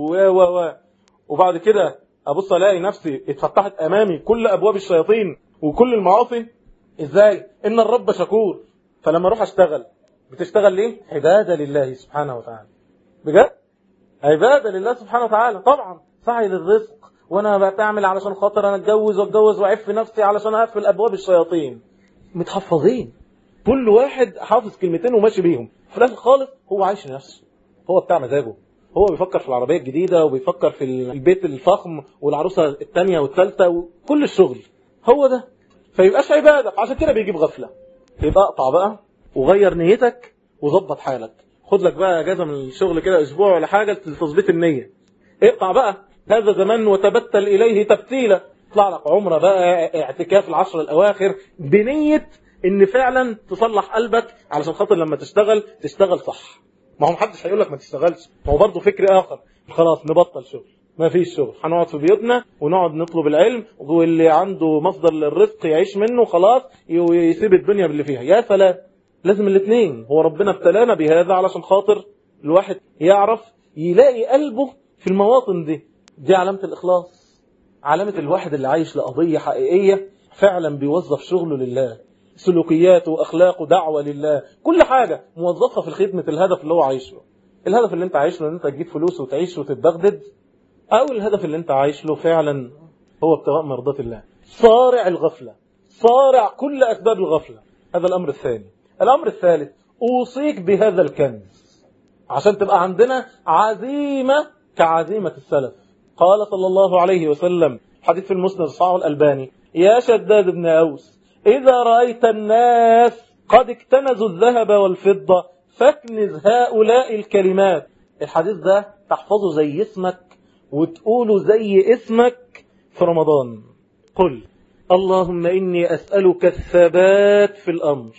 وبعد كده ابص الاقي نفسي اتفتحت امامي كل ابواب الشياطين وكل المعاصي. ازاي؟ ان الرب شكور. فلما اروح اشتغل، بتشتغل ليه؟ عبادة لله سبحانه وتعالى. بجد عبادة لله سبحانه وتعالى. طبعا سعي للرزق، وانا بعمل علشان خاطر انا اتجوز واعف نفسي علشان اقفل ابواب الشياطين. متحفظين، كل واحد حافظ كلمتين وماشي بيهم. في الاخر خالص هو عايش لنفسه، هو بتاع مزاجه، هو بيفكر في العربية الجديدة وبيفكر في البيت الفخم والعروسة الثانية والثالثة وكل الشغل هو ده. فيبقاش عبادة، عشان كده بيجيب غفلة. يبقى اقطع بقى وغير نيتك وظبط حالك. خد لك بقى اجازة من الشغل كده اسبوع ولا حاجة لتظبيط النية. اقطع بقى هذا زمان وتبتل اليه تبتيلا. اطلع لك عمرة بقى، اعتكاف العشر الاواخر، بنية ان فعلا تصلح قلبك علشان خاطر لما تشتغل صح. ما هو محدش هيقول لك ما تشتغلش، ما هو برضه فكر اخر. خلاص نبطل شغل، ما فيش شغل، هنقعد في بيوتنا ونقعد نطلب العلم، واللي عنده مصدر للرزق يعيش منه خلاص ويسيب الدنيا باللي فيها. يا سلام، لازم الاثنين. هو ربنا ابتلانا بهذا علشان خاطر الواحد يعرف يلاقي قلبه في المواطن دي علامة الإخلاص، علامة الواحد اللي عايش لقضية حقيقية فعلا بيوظف شغله لله، سلوكياته واخلاقه دعوة لله، كل حاجة موظفة في خدمة الهدف اللي هو عايش له. الهدف اللي انت عايش له ان انت تجيب فلوس وتعيش وتتبغدد، او الهدف اللي انت عايش له فعلا هو ابتغاء مرضات الله. صارع الغفلة، صارع كل اسباب الغفلة. هذا الامر الثاني. الامر الثالث، اوصيك بهذا الكنز عشان تبقى عندنا عزيمة كعزيمة السلف. قال صلى الله عليه وسلم حديث في المسند صحيح الألباني: يا شداد بن أوس، إذا رأيت الناس قد اكتنزوا الذهب والفضة فاكنز هؤلاء الكلمات. الحديث ده تحفظه زي اسمك وتقوله زي اسمك في رمضان. قل اللهم إني أسألك الثبات في الأمر،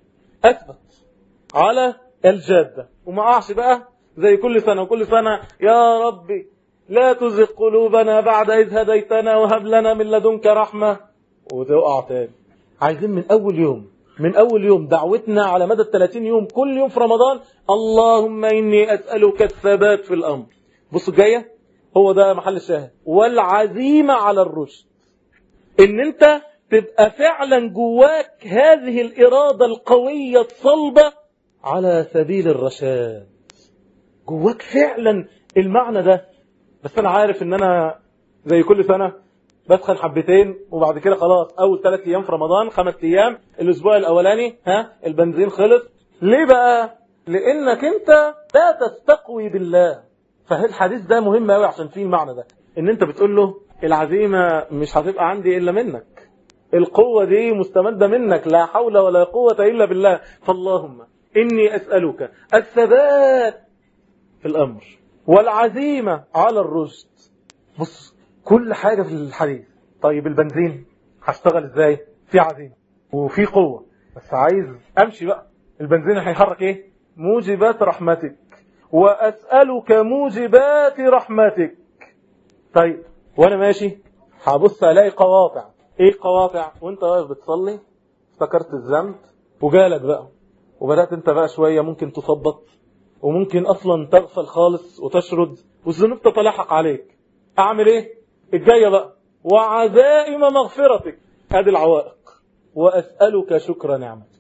أثبت على الجادة وما أعش بقى زي كل سنة وكل سنة: يا ربي لا تزغ قلوبنا بعد إذ هديتنا وهب لنا من لدنك رحمة، وتقع تاني. عايزين من أول يوم دعوتنا على مدى 30 يوم كل يوم في رمضان: اللهم إني أسألك الثبات في الأمر. بصوا الجاية، هو ده محل الشاهد: والعزيمة على الرشد. إن أنت تبقى فعلا جواك هذه الإرادة القوية الصلبة على سبيل الرشاد، جواك فعلا المعنى ده. بس أنا عارف إن أنا زي كل سنة بدخل حبتين وبعد كده خلاص أول 3 أيام في رمضان 5 أيام الأسبوع الأولاني البنزين خلص. ليه بقى؟ لأنك أنت لا تستقوي بالله. فالحديث ده مهم قوي عشان فيه المعنى ده، إن أنت بتقول له العزيمة مش هتبقى عندي إلا منك، القوة دي مستمدة منك، لا حول ولا قوة إلا بالله. فاللهم إني أسألك الثبات في الأمر والعزيمة على الرشد. بص كل حاجة في الحديث. طيب البنزين هشتغل ازاي؟ في عزيمة وفي قوة، بس عايز امشي بقى. البنزين هيحرك ايه؟ موجبات رحمتك، واسألك موجبات رحمتك. طيب وانا ماشي هبص الاقي قواطع. ايه قواطع؟ وانت واقف بتصلي افتكرت الذنب وجالك بقى، وبدأت انت بقى شوية ممكن تصبط وممكن اصلا تغفل خالص وتشرد والذنوب تتلاحق عليك. اعمل ايه؟ الجاية بقى: وعزائم مغفرتك. هذه العوائق. واسألك شكر نعمتك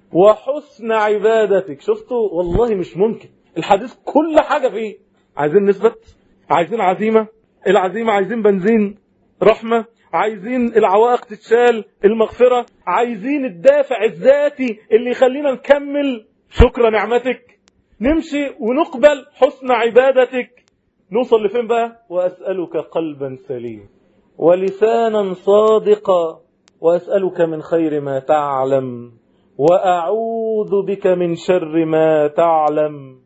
وحسن عبادتك. شفتوا؟ والله مش ممكن الحديث كل حاجة فيه. عايزين نثبت، عايزين عزيمة، العزيمة عايزين بنزين رحمة، عايزين العوائق تتشال، المغفرة، عايزين الدافع الذاتي اللي يخلينا نكمل شكر نعمتك، نمشي ونقبل حسن عبادتك. نوصل لفين بقى؟ وأسألك قلبا سليما ولسانا صادقا، وأسألك من خير ما تعلم وأعوذ بك من شر ما تعلم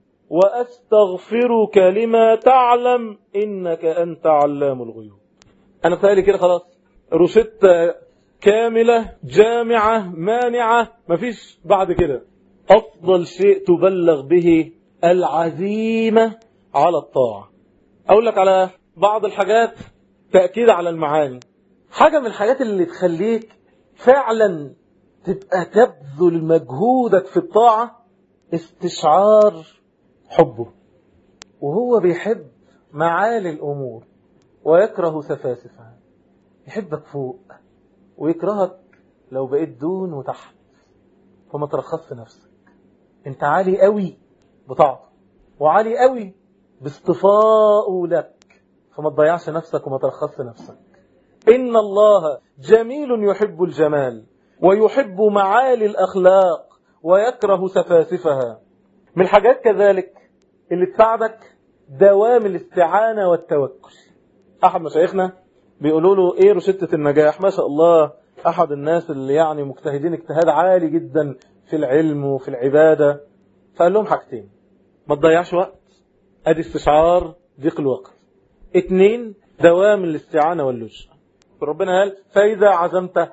وأستغفرك لما تعلم إنك أنت علام الغيوب. أنا بتهيألي كده خلاص روشتة كاملة جامعة مانعة، مفيش بعد كده. أفضل شيء تبلغ به العزيمة على الطاعة. أقول لك على بعض الحاجات تأكيد على المعاني. حاجة من الحاجات اللي تخليك فعلا تبقى تبذل مجهودك في الطاعة: استشعار حبه، وهو بيحب معالي الأمور ويكره سفاسفها. يحبك فوق ويكرهك لو بقيت دون وتحت، فما ترخصش نفسك. انت عالي قوي بطاعته وعالي قوي باصطفاءه لك، فما تضيعش نفسك وما ترخصش نفسك. إن الله جميل يحب الجمال ويحب معالي الأخلاق ويكره سفاسفها. من الحاجات كذلك اللي تساعدك دوام الاستعانة والتوكل. أحد مشايخنا بيقولوا له إيه روشتة النجاح؟ ما شاء الله أحد الناس اللي يعني مجتهدين اجتهاد عالي جدا في العلم وفي العبادة، فقال لهم حاجتين: ما تضيعش وقت، ادي استشعار ضيق الوقت. 2 دوام الاستعانة واللجأ. ربنا قال: فإذا عزمت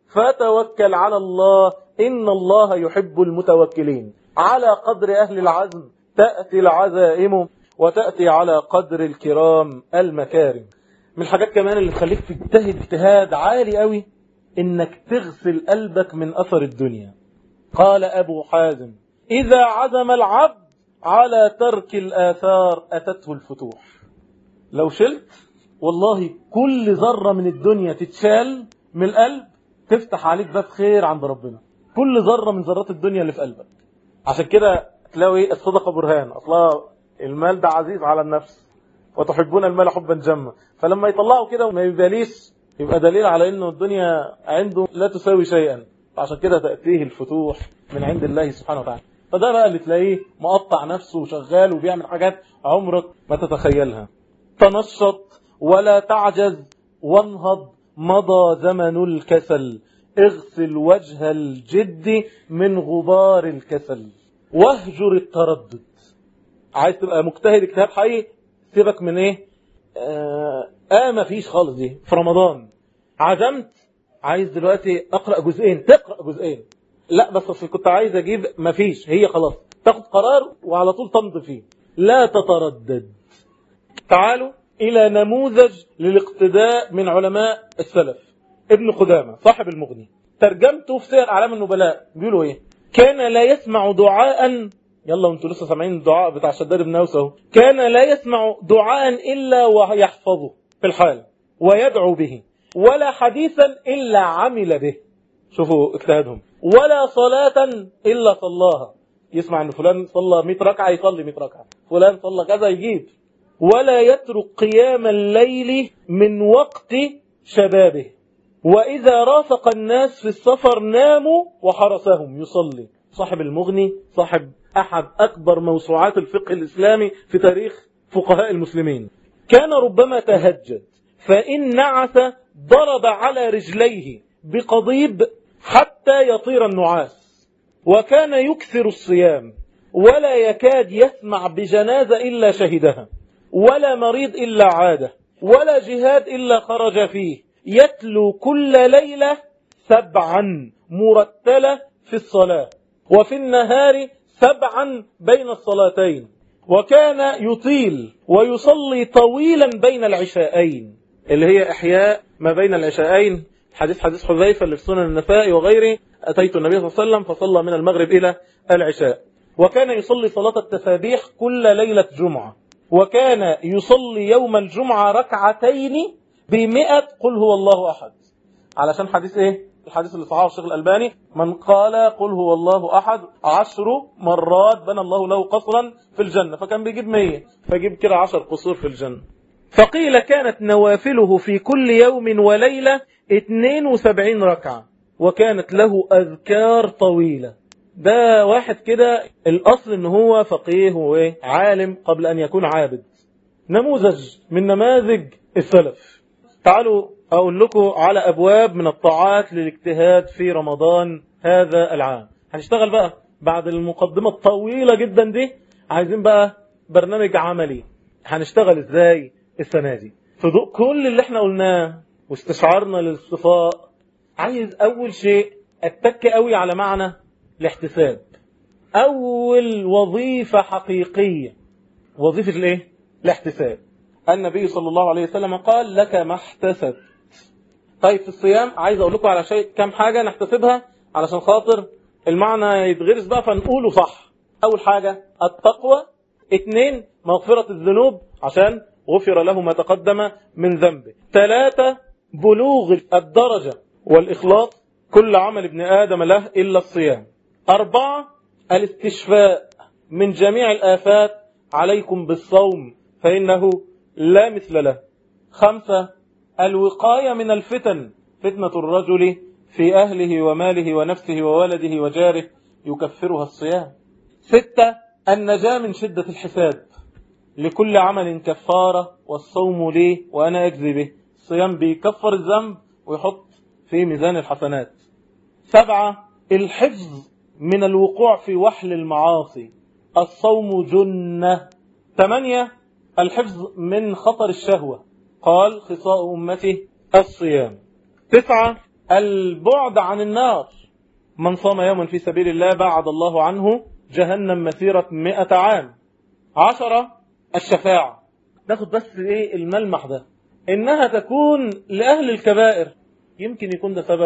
فتوكل على الله إن الله يحب المتوكلين. على قدر أهل العزم تأتي العزائم وتأتي على قدر الكرام المكارم. من الحاجات كمان اللي تخليك تجتهد اجتهاد عالي قوي إنك تغسل قلبك من أثر الدنيا. قال أبو حازم: إذا عزم العبد على ترك الآثار أتته الفتوح. لو شلت والله كل ذرة من الدنيا تتشال من القلب تفتح عليك باب خير عند ربنا، كل ذرة من ذرات الدنيا اللي في قلبك. عشان كده تلاقي الصدقة برهان، أصلا المال ده عزيز على النفس وتحبون المال حبا جما، فلما يطلعوا كده وما يباليش يبقى دليل على انه الدنيا عنده لا تساوي شيئا. عشان كده تأتيه الفتوح من عند الله سبحانه وتعالى. فده بقى اللي تلاقيه مقطع نفسه وشغال وبيعمل حاجات عمرك ما تتخيلها. تنشط ولا تعجز وانهض مضى زمن الكسل، اغسل وجه الجد من غبار الكسل، واهجر التردد. عايز تبقى مجتهد اجتهاد حقيقي، سيبك من ايه ما فيش خالص دي في رمضان. عزمت عايز دلوقتي اقرأ جزئين، تقرأ جزئين، لا بس كنت عايز اجيب، ما فيش، هي خلاص تاخد قرار وعلى طول تمضي فيه، لا تتردد. تعالوا الى نموذج للاقتداء من علماء السلف. ابن قدامة صاحب المغني، ترجمته في سير اعلام النبلاء، بيقولوا ايه؟ كان لا يسمع دعاء، يلا وانتوا لسه سامعين الدعاء بتاع شداد بن اوس اهو، كان لا يسمع دعاء الا ويحفظه في الحال ويدعو به، ولا حديثا الا عمل به. شوفوا اجتهادهم. ولا صلاة الا صلاها، يسمع ان فلان صلى 100 ركعه يصلي 100 ركعه، فلان صلى كذا يجيب. ولا يترك قيام الليل من وقت شبابه، واذا رافق الناس في السفر ناموا وحرسهم يصلي. صاحب المغني صاحب أحد أكبر موسوعات الفقه الإسلامي في تاريخ فقهاء المسلمين. كان ربما تهجد فإن نعس ضرب على رجليه بقضيب حتى يطير النعاس، وكان يكثر الصيام، ولا يكاد يسمع بجنازة إلا شهدها، ولا مريض إلا عاده، ولا جهاد إلا خرج فيه، يتلو كل ليلة 7 مرتلة في الصلاة، وفي النهار 7 بين الصلاتين، وكان يطيل ويصلي طويلا بين العشاءين، اللي هي إحياء ما بين العشاءين. حديث حذيفة اللي في سنن النسائي وغيره، أتيت النبي صلى الله عليه وسلم فصلى من المغرب إلى العشاء. وكان يصلي صلاة التسابيح كل ليلة جمعة، وكان يصلي يوم الجمعة 2 ركعتين ب100 قل هو الله أحد. علشان حديث إيه؟ الحديث اللي صححه الشيخ الألباني، من قال قل هو الله أحد 10 مرات بنى الله له قصرا في الجنة، فكان بيجيب 100 فيجيب كده 10 قصور في الجنة. فقيل كانت نوافله في كل يوم وليلة 72 ركعة، وكانت له أذكار طويلة. ده واحد كده الأصل إن هو فقيه وعالم قبل أن يكون عابد، نموذج من نماذج السلف. تعالوا أقول لكم على أبواب من الطاعات للاجتهاد في رمضان هذا العام. هنشتغل بقى بعد المقدمة الطويلة جدا دي، عايزين بقى برنامج عملي. هنشتغل إزاي السنة دي في ضوء كل اللي احنا قلناه واستشعارنا للصفاء؟ عايز أول شيء أتك قوي على معنى الاحتساب. أول وظيفة حقيقية وظيفة الايه؟ الاحتساب. النبي صلى الله عليه وسلم قال لك ما احتسبت. طيب في الصيام عايز اقول لكم على شيء، كم حاجة نحتسبها علشان خاطر المعنى يتغرس بقى فنقوله صح. اول حاجة التقوى، 2 مغفرة الذنوب عشان غفر له ما تقدم من ذنبه، 3 بلوغ الدرجة والإخلاص، كل عمل ابن آدم له إلا الصيام، 4 الاستشفاء من جميع الآفات، عليكم بالصوم فإنه لا مثل له، 5 الوقاية من الفتن، فتنة الرجل في أهله وماله ونفسه وولده وجاره يكفرها الصيام، 6 النجاة من شدة الحساب، لكل عمل كفارة والصوم لي وأنا أجزي به. الصيام بيكفر الذنب ويحط في ميزان الحسنات. 7 الحفظ من الوقوع في وحل المعاصي، الصوم جنة. 8 الحفظ من خطر الشهوة، قال خصاء أمتي الصيام. 9 البعد عن النار، من صام يوما في سبيل الله بعد الله عنه جهنم مسيرة 100 عام. 10 الشفاعة. ناخد بس ايه الملمح ده، انها تكون لأهل الكبائر، يمكن يكون ده سبب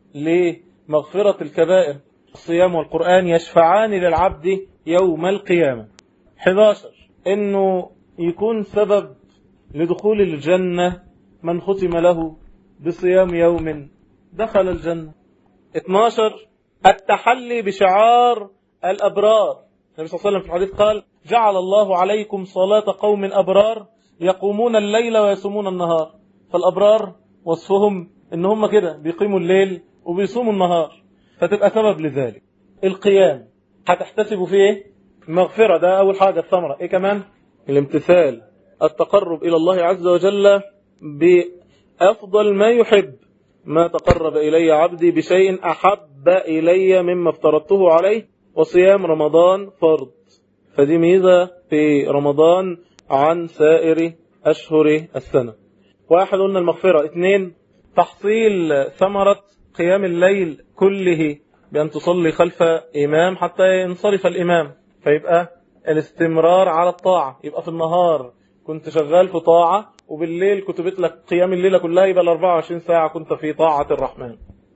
لمغفرة الكبائر. الصيام والقرآن يشفعان للعبد يوم القيامة. 11 انه يكون سبب لدخول الجنة، من ختم له بصيام يوم دخل الجنة. 12 التحلي بشعار الأبرار. النبي صلى الله عليه وسلم في الحديث قال جعل الله عليكم صلاة قوم أبرار يقومون الليل ويصومون النهار. فالأبرار وصفهم إن هم كده بيقيموا الليل وبيصوموا النهار، فتبقى سبب لذلك. القيام هتحتسبوا فيه ايه؟ مغفرة، ده أول حاجة. الثمرة ايه كمان؟ الامتثال، التقرب إلى الله عز وجل أفضل ما يحب ما تقرب إلي عبدي بشيء أحب إلي مما افترضته عليه، وصيام رمضان فرض. فدي ميزة في رمضان عن سائر أشهر السنة. واحد قلنا المغفرة. 2 تحصيل ثمرة قيام الليل كله بأن تصلي خلف إمام حتى ينصرف الإمام، فيبقى الاستمرار على الطاعة. يبقى في النهار كنت شغال في طاعة، وبالليل كتبت لك قيام الليلة كلها، يبقى 24 ساعة كنت في طاعة الرحمن.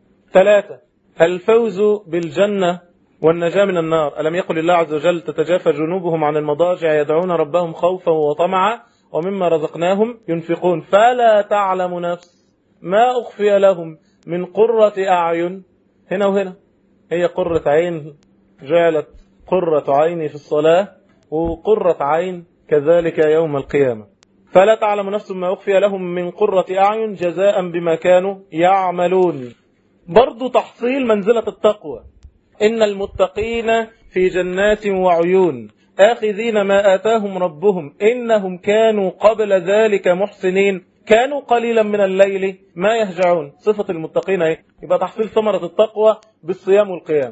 3 الفوز بالجنة والنجاة من النار. ألم يقل الله عز وجل تتجافى جنوبهم عن المضاجع يدعون ربهم خوفا وطمعا ومما رزقناهم ينفقون فلا تعلم نفس ما أخفي لهم من قرة أعين. هنا وهنا هي قرة عين، جعلت قرة عيني في الصلاة، وقرة عين كذلك يوم القيامة. فلا تعلم نفس ما أخفي لهم من قرة أعين جزاء بما كانوا يعملون. برضو تحصيل منزلة التقوى. إن المتقين في جنات وعيون آخذين ما آتاهم ربهم إنهم كانوا قبل ذلك محسنين كانوا قليلا من الليل ما يهجعون. صفة المتقين ايه؟ يبقى تحصيل ثمرة التقوى بالصيام والقيام.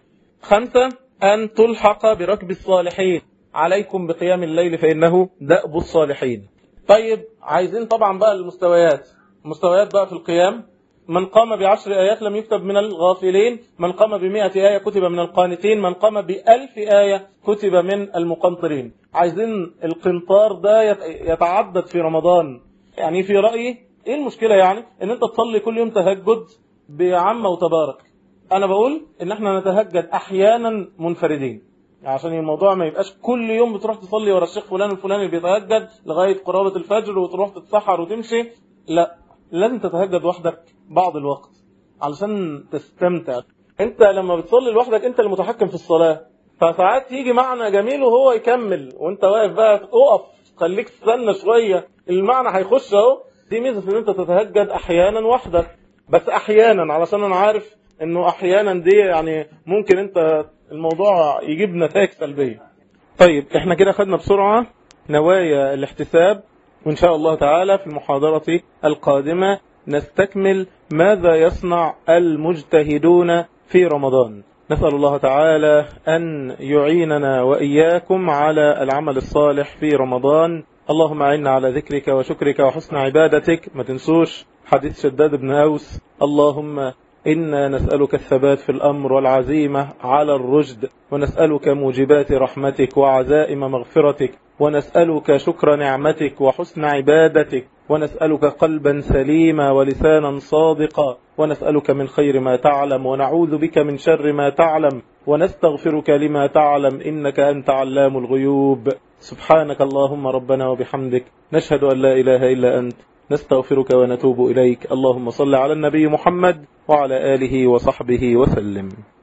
5 أن تلحق بركب الصالحين. عليكم بقيام الليل فإنه دأب الصالحين. طيب عايزين طبعا بقى المستويات بقى في القيام. من قام ب10 آيات لم يكتب من الغافلين، من قام ب100 آية كتب من القانتين، من قام ب1000 آية كتب من المقنطرين. عايزين القنطار ده يتعدد في رمضان. يعني في رأيي ايه المشكلة يعني ان انت تصلي كل يوم تهجد بعم وتبارك. انا بقول ان احنا نتهجد احيانا منفردين، عشان الموضوع ما يبقاش كل يوم بتروح تصلي ورا الشيخ فلان الفلاني اللي بيتهجد لغاية قرابة الفجر وتروح تتسحر وتمشي. لا، لازم تتهجد وحدك بعض الوقت علشان تستمتع. انت لما بتصلي لوحدك انت المتحكم في الصلاة، فساعات يجي معنى جميل وهو يكمل وانت واقف بقى اقف خليك تستنى شوية المعنى هيخش اهو. دي ميزة ان انت تتهجد احيانا وحدك، بس احيانا علشان انا عارف انه احيانا دي يعني ممكن انت الموضوع يجيب نتائج سلبية. طيب احنا كده خدنا بسرعة نوايا الاحتساب، وإن شاء الله تعالى في المحاضرة القادمة نستكمل ماذا يصنع المجتهدون في رمضان. نسأل الله تعالى أن يعيننا وإياكم على العمل الصالح في رمضان. اللهم أعنا على ذكرك وشكرك وحسن عبادتك. ما تنسوش حديث شداد بن أوس: اللهم إنا نسألك الثبات في الأمر والعزيمة على الرشد، ونسألك موجبات رحمتك وعزائم مغفرتك، ونسألك شكر نعمتك وحسن عبادتك، ونسألك قلبا سليما ولسانا صادقا، ونسألك من خير ما تعلم ونعوذ بك من شر ما تعلم، ونستغفرك لما تعلم إنك أنت علام الغيوب. سبحانك اللهم ربنا وبحمدك، نشهد أن لا إله إلا أنت، نستغفرك ونتوب إليك. اللهم صل على النبي محمد وعلى آله وصحبه وسلم.